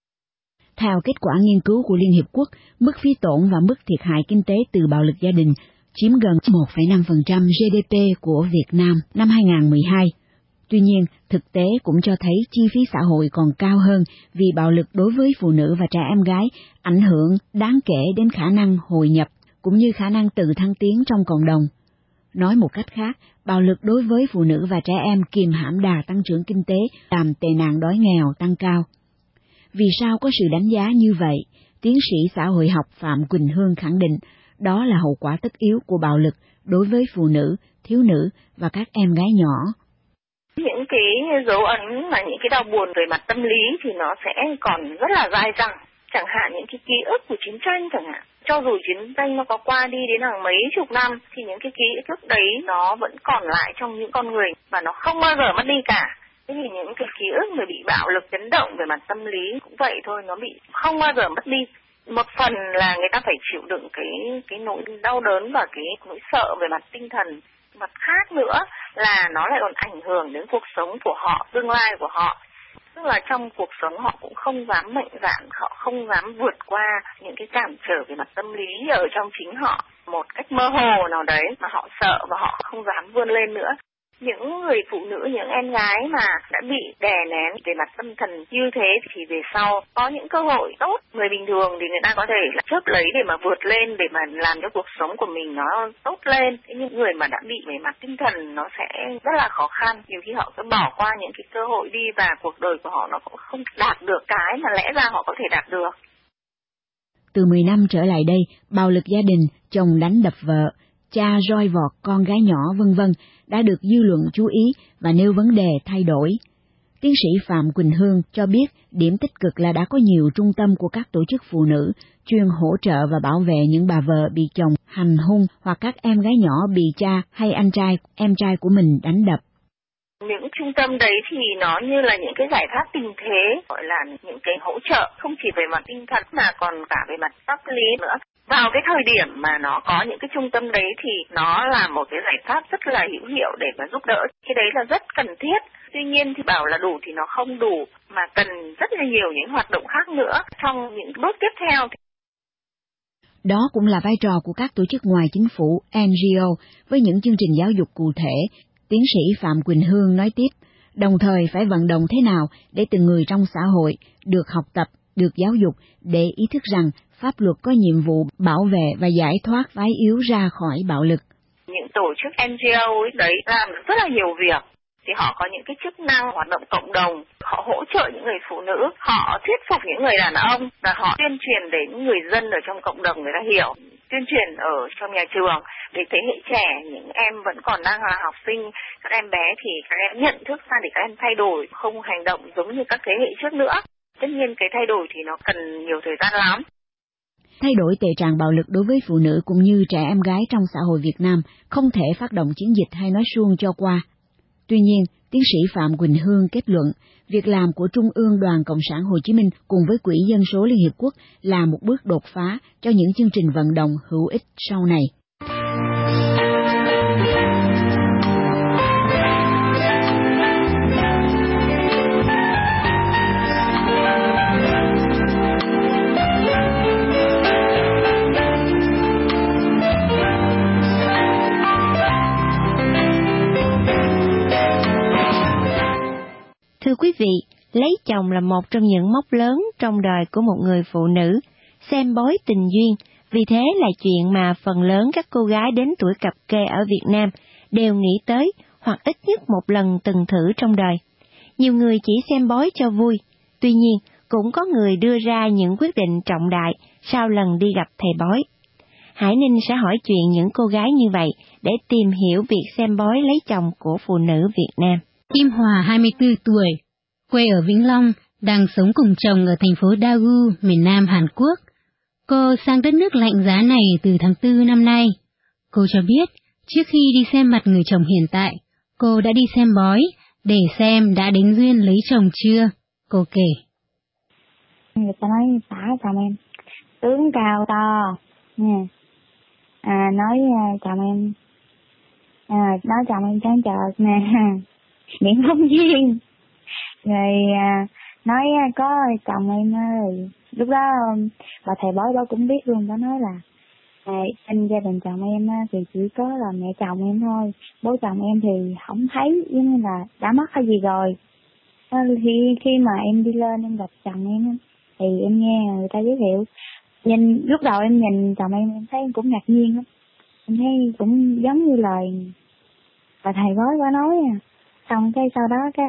Theo kết quả nghiên cứu của Liên Hiệp Quốc, mức phí tổn và mức thiệt hại kinh tế từ bạo lực gia đình chiếm gần một phẩy năm phần trăm giê đê pê của Việt Nam năm hai không một hai. Tuy nhiên, thực tế cũng cho thấy chi phí xã hội còn cao hơn vì bạo lực đối với phụ nữ và trẻ em gái ảnh hưởng đáng kể đến khả năng hội nhập, cũng như khả năng tự thăng tiến trong cộng đồng. Nói một cách khác, bạo lực đối với phụ nữ và trẻ em kìm hãm đà tăng trưởng kinh tế, làm tệ nạn đói nghèo tăng cao. Vì sao có sự đánh giá như vậy? Tiến sĩ xã hội học Phạm Quỳnh Hương khẳng định đó là hậu quả tất yếu của bạo lực đối với phụ nữ, thiếu nữ và các em gái nhỏ. Những cái dấu ấn và những cái đau buồn về mặt tâm lý thì nó sẽ còn rất là dai dẳng. Chẳng hạn những cái ký ức của chiến tranh chẳng hạn. Cho dù chiến tranh nó có qua đi đến hàng mấy chục năm thì những cái ký ức đấy nó vẫn còn lại trong những con người và nó không bao giờ mất đi cả. Thế thì những cái ký ức người bị bạo lực chấn động về mặt tâm lý cũng vậy thôi, nó bị không bao giờ mất đi. Một phần là người ta phải chịu đựng cái cái nỗi đau đớn và cái nỗi sợ về mặt tinh thần. Mặt khác nữa là nó lại còn ảnh hưởng đến cuộc sống của họ, tương lai của họ. Tức là trong cuộc sống họ cũng không dám mạnh dạn, họ không dám vượt qua những cái cản trở về mặt tâm lý ở trong chính họ một cách mơ hồ nào đấy mà họ sợ và họ không dám vươn lên nữa. Những người phụ nữ, những em gái mà đã bị đè nén về mặt tâm thần như thế thì về sau có những cơ hội tốt. Người bình thường thì người ta có thể là chớp lấy để mà vượt lên, để mà làm cho cuộc sống của mình nó tốt lên. Thế những người mà đã bị về mặt tinh thần nó sẽ rất là khó khăn. Nhiều khi họ cứ bỏ qua những cái cơ hội đi và cuộc đời của họ nó cũng không đạt được cái mà lẽ ra họ có thể đạt được. từ mười năm trở lại đây, bạo lực gia đình, chồng đánh đập vợ, cha roi vọt con gái nhỏ vân vân đã được dư luận chú ý và nêu vấn đề thay đổi. Tiến sĩ Phạm Quỳnh Hương cho biết điểm tích cực là đã có nhiều trung tâm của các tổ chức phụ nữ chuyên hỗ trợ và bảo vệ những bà vợ bị chồng hành hung hoặc các em gái nhỏ bị cha hay anh trai, em trai của mình đánh đập. Những trung tâm đấy thì nó như là những cái giải pháp tình thế, gọi là những cái hỗ trợ không chỉ về mặt tinh thần mà còn cả về mặt pháp lý nữa. Vào cái thời điểm mà nó có những cái trung tâm đấy thì nó là một cái giải pháp rất là hữu hiệu để mà giúp đỡ. Cái đấy là rất cần thiết. Tuy nhiên thì bảo là đủ thì nó không đủ, mà cần rất là nhiều những hoạt động khác nữa trong những bước tiếp theo. Đó cũng là vai trò của các tổ chức ngoài chính phủ en giê ô với những chương trình giáo dục cụ thể. Tiến sĩ Phạm Quỳnh Hương nói tiếp, đồng thời phải vận động thế nào để từng người trong xã hội được học tập, được giáo dục để ý thức rằng pháp luật có nhiệm vụ bảo vệ và giải thoát phái yếu ra khỏi bạo lực. Những tổ chức en giê ô ấy đấy làm rất là nhiều việc. Thì họ có những cái chức năng hoạt động cộng đồng, họ hỗ trợ những người phụ nữ, họ thuyết phục những người đàn ông và họ tuyên truyền đến người dân ở trong cộng đồng người ta hiểu, tuyên truyền ở trong nhà trường để thế hệ trẻ, những em vẫn còn đang là học sinh, các em bé thì các em nhận thức ra để các em thay đổi, không hành động giống như các thế hệ trước nữa. Tất nhiên cái thay đổi thì nó cần nhiều thời gian lắm. Thay đổi tệ trạng bạo lực đối với phụ nữ cũng như trẻ em gái trong xã hội Việt Nam không thể phát động chiến dịch hay nói suông cho qua. Tuy nhiên, tiến sĩ Phạm Quỳnh Hương kết luận, việc làm của Trung ương Đoàn Cộng sản Hồ Chí Minh cùng với Quỹ Dân số Liên Hiệp Quốc là một bước đột phá cho những chương trình vận động hữu ích sau này. Thưa quý vị, lấy chồng là một trong những mốc lớn trong đời của một người phụ nữ, xem bói tình duyên, vì thế là chuyện mà phần lớn các cô gái đến tuổi cập kê ở Việt Nam đều nghĩ tới hoặc ít nhất một lần từng thử trong đời. Nhiều người chỉ xem bói cho vui, tuy nhiên cũng có người đưa ra những quyết định trọng đại sau lần đi gặp thầy bói. Hải Ninh sẽ hỏi chuyện những cô gái như vậy để tìm hiểu việc xem bói lấy chồng của phụ nữ Việt Nam. Kim Hòa, hai mươi tư tuổi, quê ở Vĩnh Long, đang sống cùng chồng ở thành phố Daegu, miền Nam Hàn Quốc. Cô sang đất nước lạnh giá này từ tháng tư năm nay. Cô cho biết, trước khi đi xem mặt người chồng hiện tại, cô đã đi xem bói, để xem đã đến duyên lấy chồng chưa. Cô kể. Người ta nói tả chồng em, tướng cao to, nha. À, nói chồng em, à, nói chồng em trắng trợt nè, miệng phóng viên. Rồi à, nói có chồng em ơi, lúc đó bà thầy bói đó cũng biết luôn, đó nói là à, anh gia đình chồng em thì chỉ có là mẹ chồng em thôi, bố chồng em thì không thấy, giống như là đã mất hay gì rồi. Thì khi mà em đi lên em gặp chồng em thì em nghe người ta giới thiệu, nhìn lúc đầu em nhìn chồng em em thấy em cũng ngạc nhiên lắm, em thấy cũng giống như lời bà thầy bói bà nói à. Xong cái sau đó cái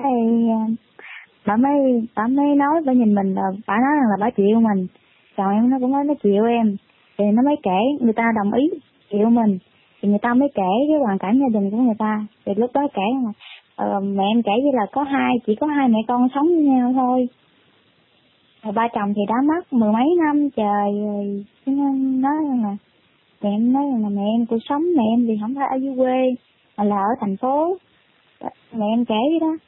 bà mới bà mới nói, bà nhìn mình là bà nói rằng là bà chịu mình, chồng em nó cũng nói nó chịu em, thì nó mới kể người ta đồng ý chịu mình, thì người ta mới kể cái hoàn cảnh gia đình của người ta, thì lúc đó kể mà uh, mẹ em kể như là có hai chỉ có hai mẹ con sống với nhau thôi, rồi ba chồng thì đã mất mười mấy năm trời rồi, chứ nói rằng là mẹ em nói rằng là mẹ em cuộc sống mẹ em thì không phải ở dưới quê mà là ở thành phố. Mẹ em kể vậy đó.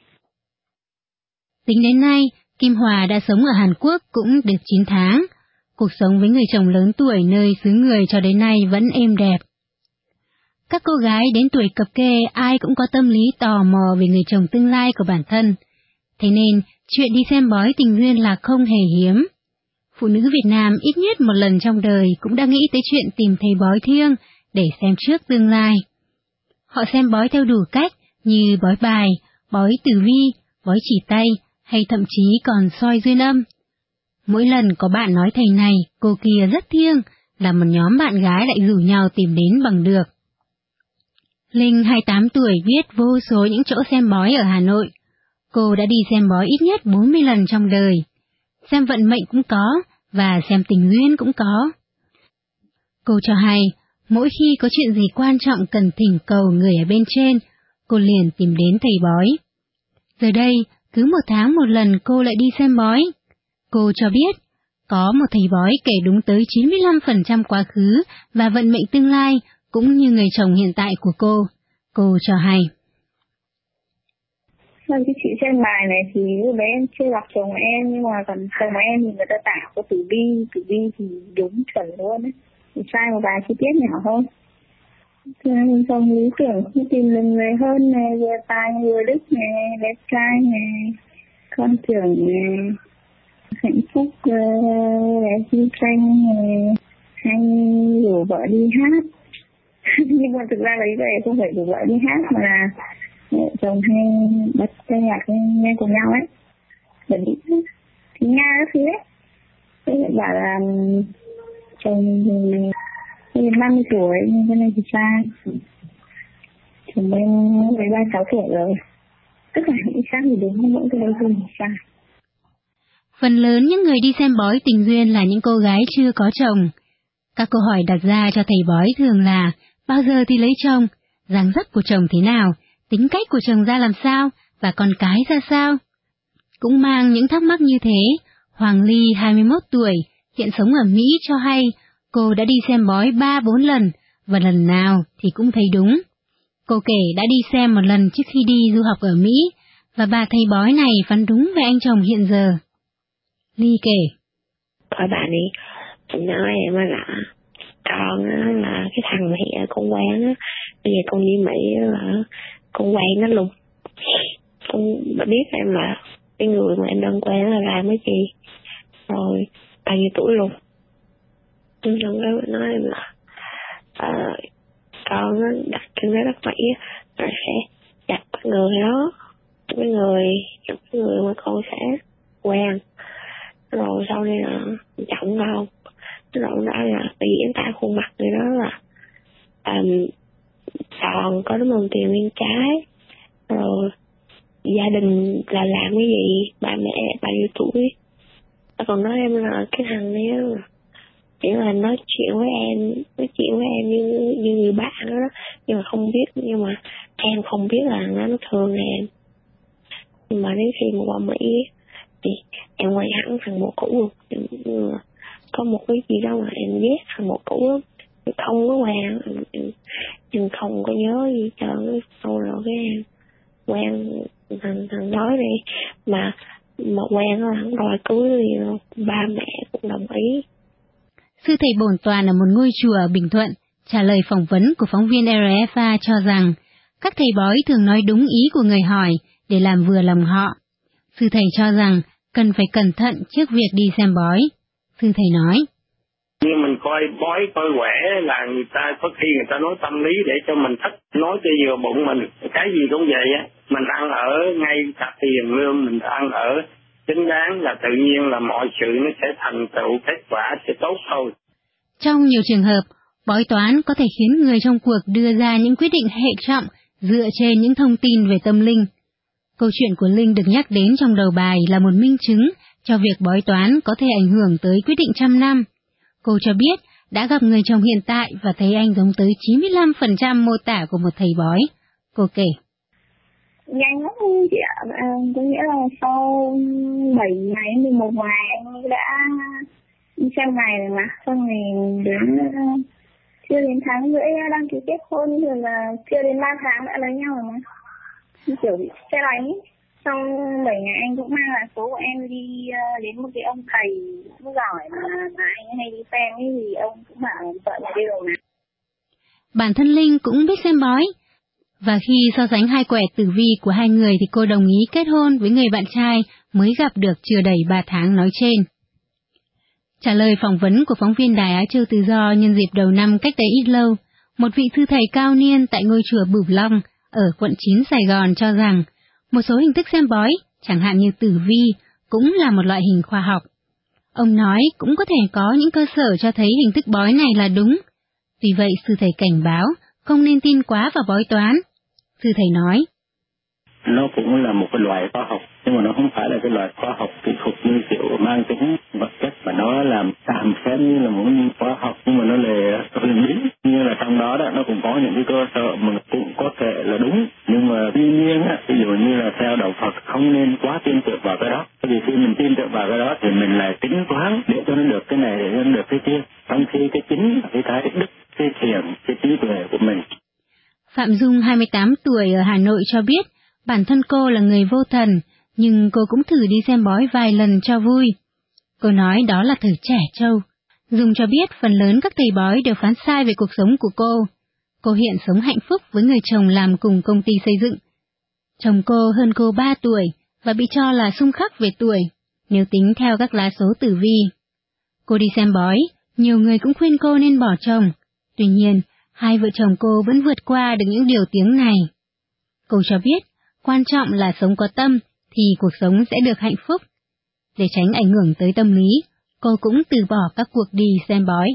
Tính đến nay, Kim Hòa đã sống ở Hàn Quốc cũng được chín tháng. Cuộc sống với người chồng lớn tuổi nơi xứ người cho đến nay vẫn êm đẹp. Các cô gái đến tuổi cập kê ai cũng có tâm lý tò mò về người chồng tương lai của bản thân. Thế nên, chuyện đi xem bói tình duyên là không hề hiếm. Phụ nữ Việt Nam ít nhất một lần trong đời cũng đã nghĩ tới chuyện tìm thầy bói thiêng để xem trước tương lai. Họ xem bói theo đủ cách như bói bài, bói tử vi, bói chỉ tay hay thậm chí còn soi duyên âm. Mỗi lần có bạn nói thầy này, cô kia rất thiêng, là một nhóm bạn gái lại rủ nhau tìm đến bằng được. Linh hai mươi tám tuổi biết vô số những chỗ xem bói ở Hà Nội. Cô đã đi xem bói ít nhất bốn mươi lần trong đời. Xem vận mệnh cũng có, và xem tình duyên cũng có. Cô cho hay, mỗi khi có chuyện gì quan trọng cần thỉnh cầu người ở bên trên, cô liền tìm đến thầy bói. Giờ đây, cứ một tháng một lần cô lại đi xem bói. Cô cho biết, có một thầy bói kể đúng tới chín mươi lăm phần trăm quá khứ và vận mệnh tương lai, cũng như người chồng hiện tại của cô. Cô cho hay. Vâng, cái chị xem bài này thì lúc đấy em chưa gặp chồng em, nhưng mà còn chồng em thì người ta tả có tử vi, tử vi thì đúng chuẩn luôn đấy. Chỉ sai một vài chi tiết nhỏ thôi. Thường mình chồng lý tưởng khi tìm được người hơn này, vừa tài vừa đức này, đẹp trai này, con trưởng này, hạnh phúc, đẹp như tranh này, hay rủ vợ đi hát. Nhưng mà thực ra là ý vậy không phải rủ vợ đi hát mà là chồng hay bật cái nhạc nghe cùng nhau ấy, bởi vì thì nghe các thứ ấy. Thế lại bảo là chồng thì năm mươi tuổi nhưng cái này thì sai, chồng em mới ba sáu tuổi rồi, tất cả những khác thì đúng, mỗi cái đấy thì sai. Phần lớn những người đi xem bói tình duyên là những cô gái chưa có chồng. Các câu hỏi đặt ra cho thầy bói thường là bao giờ thì lấy chồng, dáng dấp của chồng thế nào, tính cách của chồng ra làm sao, và con cái ra sao. Cũng mang những thắc mắc như thế, Hoàng Ly, hai mươi mốt tuổi, hiện sống ở Mỹ cho hay cô đã đi xem bói ba bốn lần, và lần nào thì cũng thấy đúng. Cô kể đã đi xem một lần trước khi đi du học ở Mỹ, và bà thầy bói này phán đúng về anh chồng hiện giờ. Ly kể. Hỏi bạn ấy, nói em là con là cái thằng này ở con quen á, bây giờ con đi Mỹ là con quen nó luôn. Con biết em là cái người mà em đang quen là làm cái gì, rồi bao nhiêu tuổi luôn. Xong đó nói em là uh, con đặt trên vé đất Mỹ rồi sẽ gặp cái người đó, cái người gặp cái người mà con sẽ quen, rồi sau này là trọng đâu, rồi đó là bị diễn tả khuôn mặt người đó là um, còn có đúng không, tiền bên trái, rồi gia đình là làm cái gì, ba mẹ bao nhiêu tuổi. Còn nói em là cái thằng này là chỉ là nói chuyện với em, nói chuyện với em như như người bạn đó, đó, nhưng mà không biết, nhưng mà em không biết là nó thương em. Nhưng mà đến khi mà qua Mỹ thì em quay hẳn thằng bồ cũ luôn. Nhưng mà có một cái gì đó mà em ghét thằng bồ cũ lắm, không có quen, em, em không có nhớ gì trơn. Sau rồi cái em quen thằng thằng nói đi mà mà quen là hắn đòi cưới liền, ba mẹ cũng đồng ý. Sư thầy bổn toàn ở một ngôi chùa ở Bình Thuận trả lời phỏng vấn của phóng viên rờ ép a cho rằng các thầy bói thường nói đúng ý của người hỏi để làm vừa lòng họ. Sư thầy cho rằng cần phải cẩn thận trước việc đi xem bói. Sư thầy nói: Nhưng mình coi bói coi quẻ là người ta có khi người ta nói tâm lý để cho mình thích, nói cho vừa bụng mình, cái gì cũng vậy á. Mình ăn ở ngay cả tiền lương, mình ăn ở chính đáng là tự nhiên là mọi sự nó sẽ thành tựu, kết quả sẽ tốt thôi. Trong nhiều trường hợp, bói toán có thể khiến người trong cuộc đưa ra những quyết định hệ trọng dựa trên những thông tin về tâm linh. Câu chuyện của Linh được nhắc đến trong đầu bài là một minh chứng cho việc bói toán có thể ảnh hưởng tới quyết định trăm năm. Cô cho biết đã gặp người chồng hiện tại và thấy anh giống tới chín mươi lăm phần trăm mô tả của một thầy bói. Cô kể: Nhanh lắm chị ạ, à, có nghĩa là sau bảy ngày, mười một ngày anh đã đi xem ngày rồi mà, xong rồi đến chưa đến tháng rưỡi đăng ký kết hôn, rồi là chưa đến ba tháng đã lấy nhau rồi mà. Kiểu bị xe đánh ấy. Sau bảy ngày anh cũng mang lại số của em đi uh, đến một cái ông thầy cũng giỏi mà, mà anh hay đi xem ấy, thì ông cũng bảo vợ là đi rồi mà. Bản thân Linh cũng biết xem bói, và khi so sánh hai quẻ tử vi của hai người thì cô đồng ý kết hôn với người bạn trai mới gặp được chưa đầy ba tháng nói trên. Trả lời phỏng vấn của phóng viên Đài Á Châu Tự Do nhân dịp đầu năm cách đây ít lâu, một vị sư thầy cao niên tại ngôi chùa Bửu Long ở quận chín Sài Gòn cho rằng một số hình thức xem bói, chẳng hạn như tử vi, cũng là một loại hình khoa học. Ông nói cũng có thể có những cơ sở cho thấy hình thức bói này là đúng. Vì vậy sư thầy cảnh báo không nên tin quá vào bói toán. Sư thầy nói: Nó cũng là một cái loại khoa học nhưng mà nó không phải là cái loại khoa học kỹ thuật như kiểu mang tính vật chất, mà nó làm tạm phép như là một môn khoa học, nhưng mà nó là huyền lý. Như là trong đó, đó nó cũng có những cái cơ sở mà cũng có thể là đúng, nhưng mà tuy nhiên á, ví dụ như là theo đạo Phật không nên quá tin tưởng vào cái đó, vì khi mình tin tưởng vào cái đó thì mình lại tính toán để cho nó được cái này, để cho nó được cái kia, trong khi cái chính là cái cái đức, cái thiện, cái trí tuệ của mình. Phạm Dung, hai mươi tám tuổi, ở Hà Nội cho biết bản thân cô là người vô thần, nhưng cô cũng thử đi xem bói vài lần cho vui. Cô nói đó là thử trẻ trâu. Dung cho biết phần lớn các thầy bói đều phán sai về cuộc sống của cô. Cô hiện sống hạnh phúc với người chồng làm cùng công ty xây dựng. Chồng cô hơn cô ba tuổi và bị cho là xung khắc về tuổi, nếu tính theo các lá số tử vi. Cô đi xem bói, nhiều người cũng khuyên cô nên bỏ chồng. Tuy nhiên, hai vợ chồng cô vẫn vượt qua được những điều tiếng này. Cô cho biết, quan trọng là sống có tâm thì cuộc sống sẽ được hạnh phúc. Để tránh ảnh hưởng tới tâm lý, cô cũng từ bỏ các cuộc đi xem bói.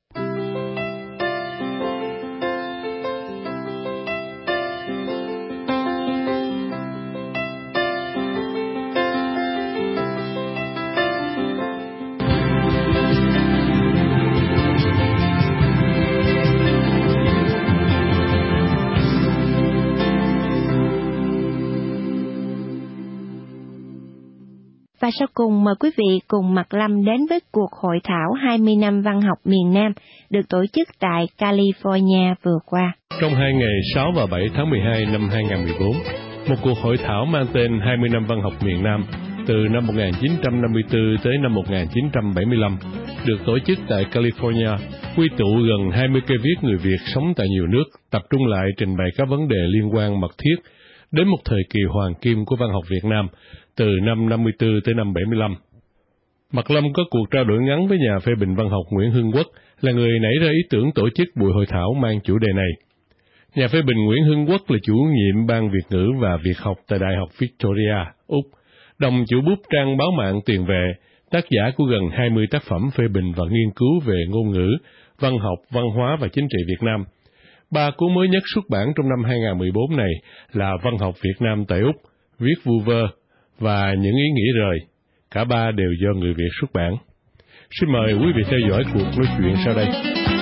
Và sau cùng mời quý vị cùng Mạc Lâm đến với cuộc hội thảo hai mươi năm văn học miền Nam được tổ chức tại California vừa qua. Trong hai ngày sáu và bảy tháng mười hai năm hai nghìn không trăm mười bốn, một cuộc hội thảo mang tên hai mươi năm văn học miền Nam từ năm một nghìn chín trăm năm mươi tư tới năm một nghìn chín trăm bảy mươi lăm được tổ chức tại California, quy tụ gần hai mươi cây viết người Việt sống tại nhiều nước, tập trung lại trình bày các vấn đề liên quan mật thiết đến một thời kỳ hoàng kim của văn học Việt Nam từ năm năm mươi tư tới năm bảy mươi lăm. Mạc Lâm có cuộc trao đổi ngắn với nhà phê bình văn học Nguyễn Hưng Quốc, là người nảy ra ý tưởng tổ chức buổi hội thảo mang chủ đề này. Nhà phê bình Nguyễn Hưng Quốc là chủ nhiệm ban Việt ngữ và Việt học tại Đại học Victoria, Úc, đồng chủ bút trang báo mạng Tiền Vệ, tác giả của gần hai mươi tác phẩm phê bình và nghiên cứu về ngôn ngữ, văn học, văn hóa và chính trị Việt Nam. Ba cuốn mới nhất xuất bản trong năm hai nghìn không trăm mười bốn này là Văn học Việt Nam tại Úc, Viết vu vơ và Những ý nghĩ rời. Cả ba đều do người Việt xuất bản. Xin mời quý vị theo dõi cuộc nói chuyện sau đây.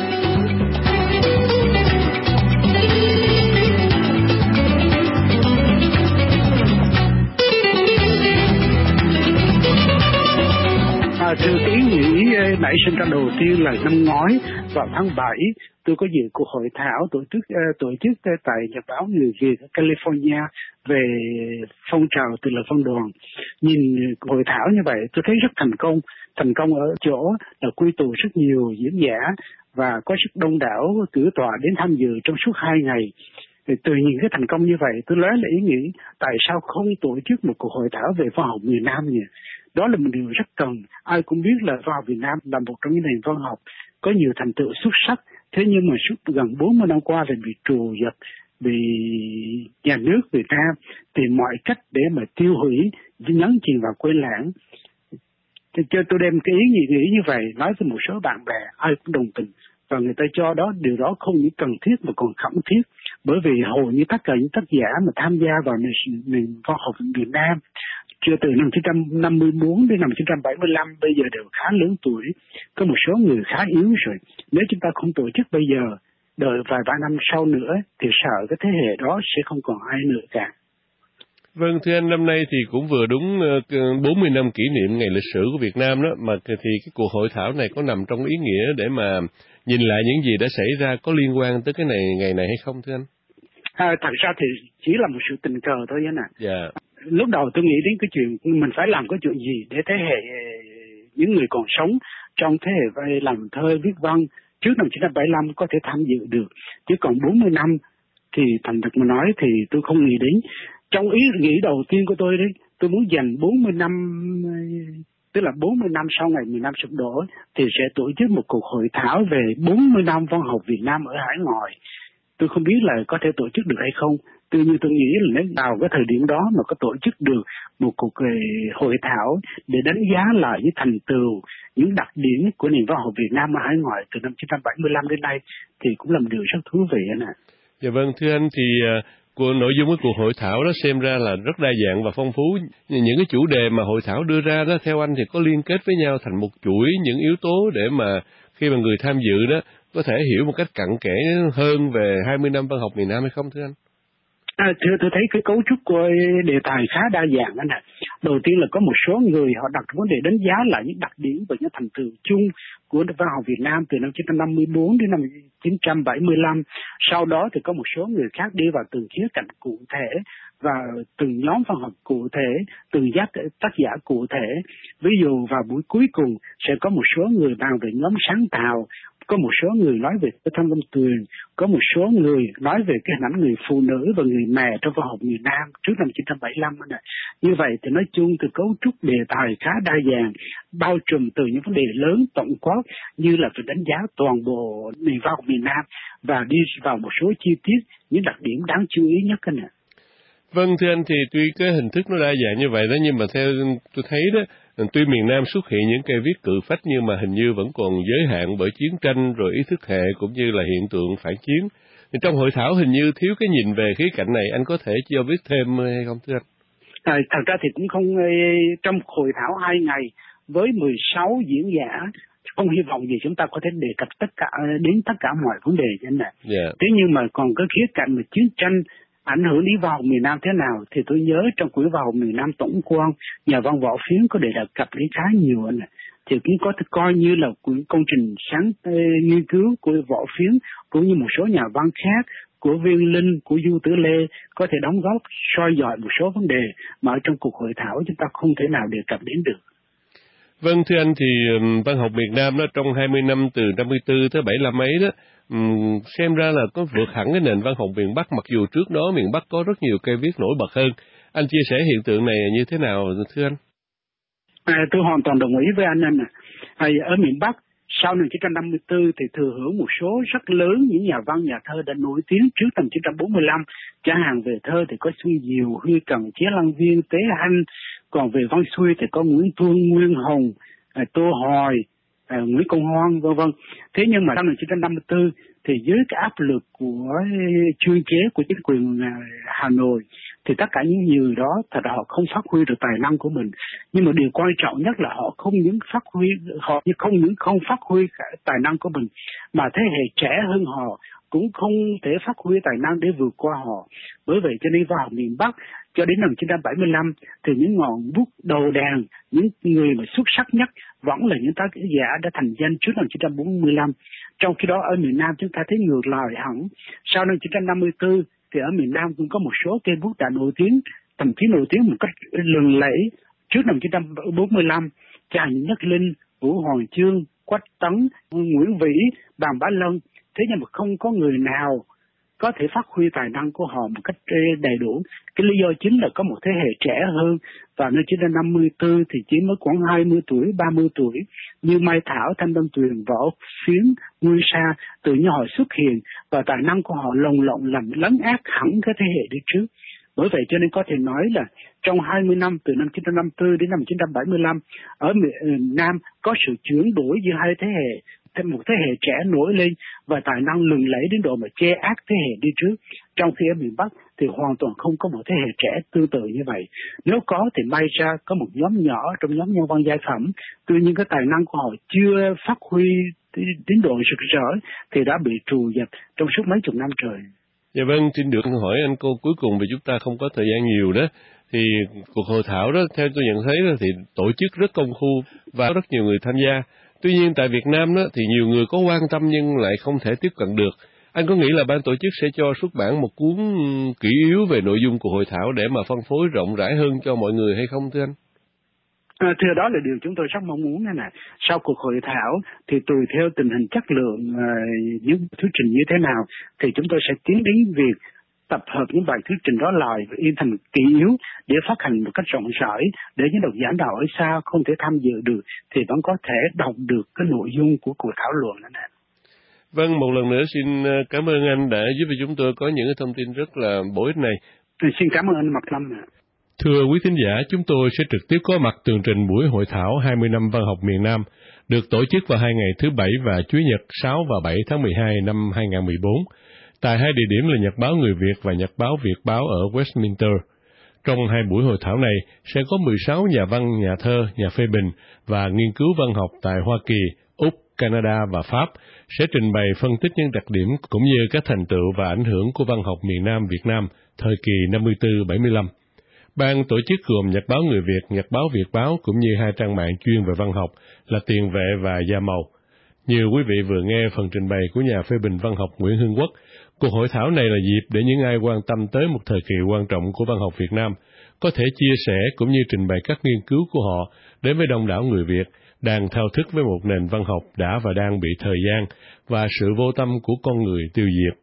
À, thưa cái ý nghĩ nảy sinh ra đầu tiên là năm ngoái vào tháng bảy, tôi có dự cuộc hội thảo tổ chức uh, tổ chức tại Nhật báo Người Việt ở California về phong trào tự lập văn đoàn. Nhìn hội thảo như vậy, tôi thấy rất thành công. Thành công ở chỗ là quy tụ rất nhiều diễn giả và có rất đông đảo cử tọa đến tham dự trong suốt hai ngày. Từ những cái thành công như vậy, tôi lóe lại ý nghĩ tại sao không tổ chức một cuộc hội thảo về văn học miền Nam nhỉ? Đó là một điều rất cần. Ai cũng biết là văn học Việt Nam là một trong những nền văn học có nhiều thành tựu xuất sắc. Thế nhưng mà suốt gần bốn mươi năm qua thì bị trù dập, bị nhà nước Việt Nam tìm mọi cách để mà tiêu hủy, nhấn chìm vào quên lãng. Cho tôi đem cái ý nghĩ, nghĩ như vậy nói với một số bạn bè, ai cũng đồng tình. Và người ta cho đó điều đó không những cần thiết mà còn khẩn thiết. Bởi vì hầu như tất cả những tác giả mà tham gia vào nền, nền văn học Việt Nam chưa từ năm chín trăm năm mươi tư đến năm chín trăm bảy mươi lăm bây giờ đều khá lớn tuổi. Có một số người khá yếu rồi. Nếu chúng ta không tổ chức bây giờ, đợi vài ba năm sau nữa thì sợ cái thế hệ đó sẽ không còn ai nữa cả. Vâng, thưa anh, năm nay thì cũng vừa đúng bốn mươi năm kỷ niệm ngày lịch sử của Việt Nam đó, mà thì cái cuộc hội thảo này có nằm trong ý nghĩa để mà nhìn lại những gì đã xảy ra có liên quan tới cái này ngày này hay không thưa anh? À, thật ra thì chỉ là một sự tình cờ thôi anh ạ. Dạ. Lúc đầu tôi nghĩ đến cái chuyện mình phải làm cái chuyện gì để thế hệ những người còn sống trong thế hệ làm thơ viết văn trước năm chín trăm bảy mươi lăm có thể tham dự được, chứ còn bốn mươi năm thì thành thật mà nói thì tôi không nghĩ đến. Trong ý nghĩ đầu tiên của tôi đấy, tôi muốn dành bốn mươi năm, tức là bốn mươi năm sau ngày miền Nam sụp đổ thì sẽ tổ chức một cuộc hội thảo về bốn mươi năm văn học Việt Nam ở hải ngoại. Tôi không biết là có thể tổ chức được hay không. Tuy nhiên tôi nghĩ là nếu vào cái thời điểm đó mà có tổ chức được một cuộc hội thảo để đánh giá lại những thành tựu, những đặc điểm của nền văn học Việt Nam ở hải ngoại từ năm chín trăm bảy mươi lăm đến nay thì cũng là một điều rất thú vị anh ạ. Dạ vâng, thưa anh, thì của nội dung của cuộc hội thảo đó xem ra là rất đa dạng và phong phú. Những cái chủ đề mà hội thảo đưa ra đó, theo anh thì có liên kết với nhau thành một chuỗi những yếu tố để mà khi mà người tham dự đó có thể hiểu một cách cặn kẽ hơn về hai mươi năm văn học miền Nam hay không thưa anh? À, thưa tôi thấy cái cấu trúc của đề tài khá đa dạng anh ạ. Đầu tiên là có một số người họ đặt vấn đề đánh giá lại những đặc điểm và những thành tựu chung của văn học Việt Nam từ năm chín trăm năm mươi tư đến năm chín trăm bảy mươi lăm. Sau đó thì có một số người khác đi vào từng khía cạnh cụ thể và từng nhóm văn học cụ thể, từng giác tác giả cụ thể. Ví dụ vào buổi cuối cùng sẽ có một số người bàn về nhóm sáng tạo, có một số người nói về cái Thanh Lâm Tuyền, có một số người nói về cái hình ảnh người phụ nữ và người mẹ trong văn học miền Nam trước năm chín trăm bảy mươi lăm này. Như vậy thì nói chung từ cấu trúc đề tài khá đa dạng, bao trùm từ những vấn đề lớn tổng quát như là phải đánh giá toàn bộ nền văn học miền Nam và đi vào một số chi tiết, những đặc điểm đáng chú ý nhất cái này. Vâng, thưa anh, thì tuy cái hình thức nó đa dạng như vậy đó, nhưng mà theo tôi thấy đó, tuy miền Nam xuất hiện những cây viết cự phách nhưng mà hình như vẫn còn giới hạn bởi chiến tranh rồi ý thức hệ cũng như là hiện tượng phản chiến. Thì trong hội thảo hình như thiếu cái nhìn về khía cạnh này, anh có thể cho biết thêm hay không thưa anh? À, thật ra thì cũng không, trong hội thảo hai ngày với mười sáu diễn giả, không hy vọng gì chúng ta có thể đề cập tất cả đến tất cả mọi vấn đề như thế này. Yeah. Thế nhưng mà còn cái khía cạnh mà chiến tranh ảnh hưởng đến văn học miền Nam thế nào thì tôi nhớ trong quyển văn học miền Nam tổng quan, nhà văn Võ Phiến có đề cập đến khá nhiều anh ạ. Thì cũng có thể coi như là quyển công trình sáng uh, nghiên cứu của Võ Phiến cũng như một số nhà văn khác của Viên Linh, của Du Tử Lê có thể đóng góp soi dọi một số vấn đề mà ở trong cuộc hội thảo chúng ta không thể nào đề cập đến được. Vâng, thưa anh, thì văn học miền Nam đó trong hai mươi năm từ năm mươi tư tới bảy mươi lăm ấy đó, um, xem ra là có vượt hẳn cái nền văn học miền Bắc, mặc dù trước đó miền Bắc có rất nhiều cây viết nổi bật hơn. Anh chia sẻ hiện tượng này như thế nào thưa anh? À, tôi hoàn toàn đồng ý với anh anh ạ. À, ở miền Bắc sau năm chín trăm năm mươi tư thì thừa hưởng một số rất lớn những nhà văn nhà thơ đã nổi tiếng trước năm chín trăm bốn mươi lăm. Chẳng hạn về thơ thì có Xuân Diệu, Huy Cần, Chế Lăng Viên, Tế Hanh. Còn về văn xuôi thì có Nguyễn Tuân, Nguyên Hồng, à, Tô Hoài, à, Nguyễn Công Hoan, vân vân. Thế nhưng mà năm một nghìn chín trăm năm mươi tư thì dưới cái áp lực của chuyên chế của chính quyền à, Hà Nội thì tất cả những người đó thật ra họ không phát huy được tài năng của mình. Nhưng mà điều quan trọng nhất là họ không những phát huy họ không những không phát huy cả tài năng của mình, mà thế hệ trẻ hơn họ cũng không thể phát huy tài năng để vượt qua họ. Bởi vậy cho nên vào miền Bắc cho đến năm chín trăm bảy mươi lăm thì những ngọn bút đầu đàn, những người mà xuất sắc nhất vẫn là những tác giả đã thành danh trước năm chín trăm bốn mươi lăm. Trong khi đó ở miền Nam chúng ta thấy ngược lại hẳn. Sau năm chín trăm năm mươi tư thì ở miền Nam cũng có một số cây bút đã nổi tiếng, thậm chí nổi tiếng một cách lừng lẫy trước năm chín trăm bốn mươi lăm. Chàng Nhất Linh, Vũ Hoàng Chương, Quách Tấn, Nguyễn Vĩ, Bàn Bá Lân. Thế nhưng mà không có người nào có thể phát huy tài năng của họ một cách đầy đủ. Cái lý do chính là có một thế hệ trẻ hơn, và năm chín trăm năm mươi tư thì chỉ mới khoảng hai mươi tuổi, ba mươi tuổi, như Mai Thảo, Thanh Lâm Tuyền, Võ Phiến, Nguyên Sa, tự nhiên họ xuất hiện và tài năng của họ lồng lộng làm lấn át hẳn cái thế hệ đi trước. Bởi vậy cho nên có thể nói là trong hai mươi năm từ năm chín trăm năm mươi tư đến năm chín trăm bảy mươi lăm ở miền Nam có sự chuyển đổi giữa hai thế hệ. Một thế hệ trẻ nổi lên và tài năng lừng lẫy đến độ mà che át thế hệ đi trước, trong khi ở miền Bắc thì hoàn toàn không có một thế hệ trẻ tương tự như vậy. Nếu có thì may ra có một nhóm nhỏ trong nhóm nhân văn giai phẩm, tuy nhiên cái tài năng của họ chưa phát huy đến độ rực rỡ thì đã bị trù dập trong suốt mấy chục năm trời. Dạ vâng, xin được hỏi anh cô cuối cùng vì chúng ta không có thời gian nhiều đó. Thì cuộc hội thảo đó theo tôi nhận thấy đó, thì tổ chức rất công phu và rất nhiều người tham gia. Tuy nhiên tại Việt Nam đó, thì nhiều người có quan tâm nhưng lại không thể tiếp cận được. Anh có nghĩ là ban tổ chức sẽ cho xuất bản một cuốn kỷ yếu về nội dung của hội thảo để mà phân phối rộng rãi hơn cho mọi người hay không thưa anh? À, thưa đó là điều chúng tôi rất mong muốn nè. Sau cuộc hội thảo thì tùy theo tình hình chất lượng uh, những thuyết trình như thế nào thì chúng tôi sẽ tiến đến việc tập hợp những bài thuyết trình đó lại và in thành kỷ yếu để phát hành một cách rộng rãi, để những độc giả nào ở xa không thể tham dự được thì vẫn có thể đọc được cái nội dung của cuộc thảo luận này. Vâng, một lần nữa xin cảm ơn anh đã giúp cho chúng tôi có những thông tin rất là bổ ích này. Xin cảm ơn anh Mạc Lâm. Thưa quý thính giả, chúng tôi sẽ trực tiếp có mặt tường trình buổi hội thảo hai mươi năm văn học miền Nam được tổ chức vào hai ngày thứ Bảy và Chủ nhật sáu và bảy tháng mười hai năm hai nghìn không trăm mười bốn. tại hai địa điểm là Nhật báo Người Việt và Nhật báo Việt báo ở Westminster. Trong hai buổi hội thảo này sẽ có mười sáu nhà văn, nhà thơ, nhà phê bình và nghiên cứu văn học tại Hoa Kỳ, Úc, Canada và Pháp sẽ trình bày phân tích những đặc điểm cũng như các thành tựu và ảnh hưởng của văn học miền Nam Việt Nam thời kỳ năm mươi tư bảy mươi lăm. Ban tổ chức gồm Nhật báo Người Việt, Nhật báo Việt báo cũng như hai trang mạng chuyên về văn học là Tiền Vệ và Da Màu. Như quý vị vừa nghe phần trình bày của nhà phê bình văn học Nguyễn Hưng Quốc, cuộc hội thảo này là dịp để những ai quan tâm tới một thời kỳ quan trọng của văn học Việt Nam có thể chia sẻ cũng như trình bày các nghiên cứu của họ đến với đông đảo người Việt đang thao thức với một nền văn học đã và đang bị thời gian và sự vô tâm của con người tiêu diệt.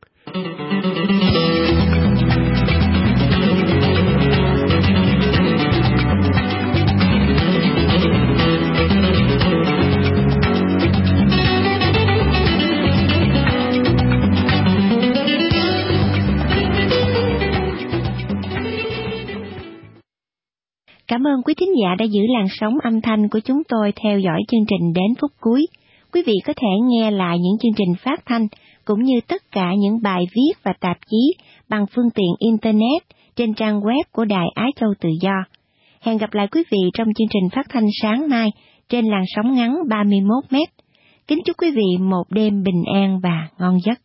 Cảm ơn quý thính giả đã giữ làn sóng âm thanh của chúng tôi theo dõi chương trình đến phút cuối. Quý vị có thể nghe lại những chương trình phát thanh cũng như tất cả những bài viết và tạp chí bằng phương tiện Internet trên trang web của Đài Á Châu Tự Do. Hẹn gặp lại quý vị trong chương trình phát thanh sáng mai trên làn sóng ngắn ba mươi mốt mét. Kính chúc quý vị một đêm bình an và ngon giấc.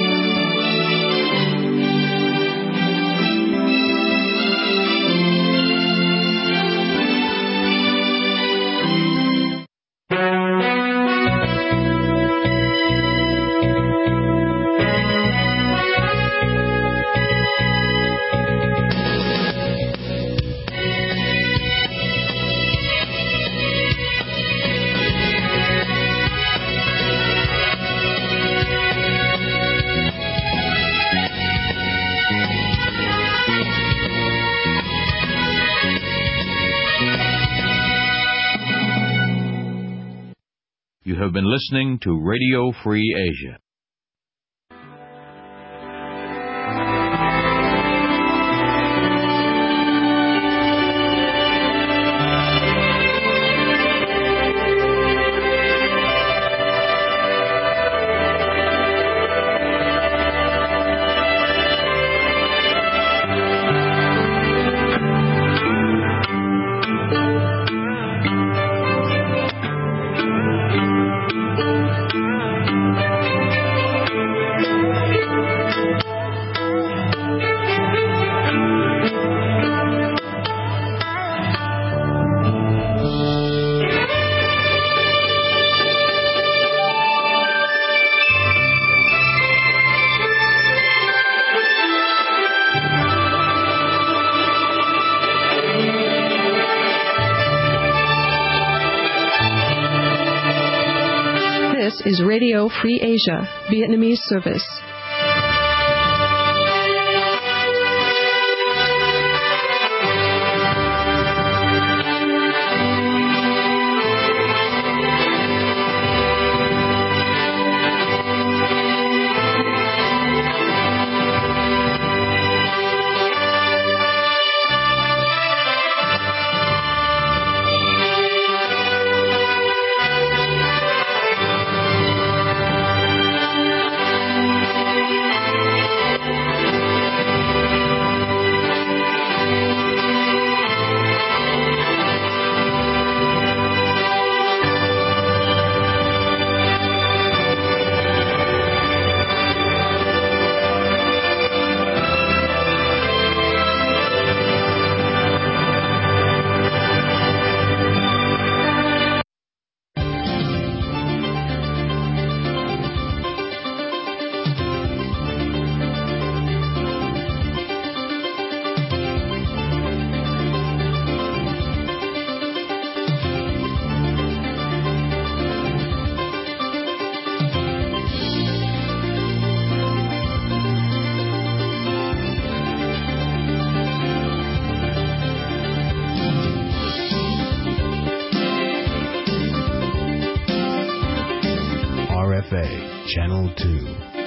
You have been listening to Radio Free Asia. This is Radio Free Asia, Vietnamese service. Channel two.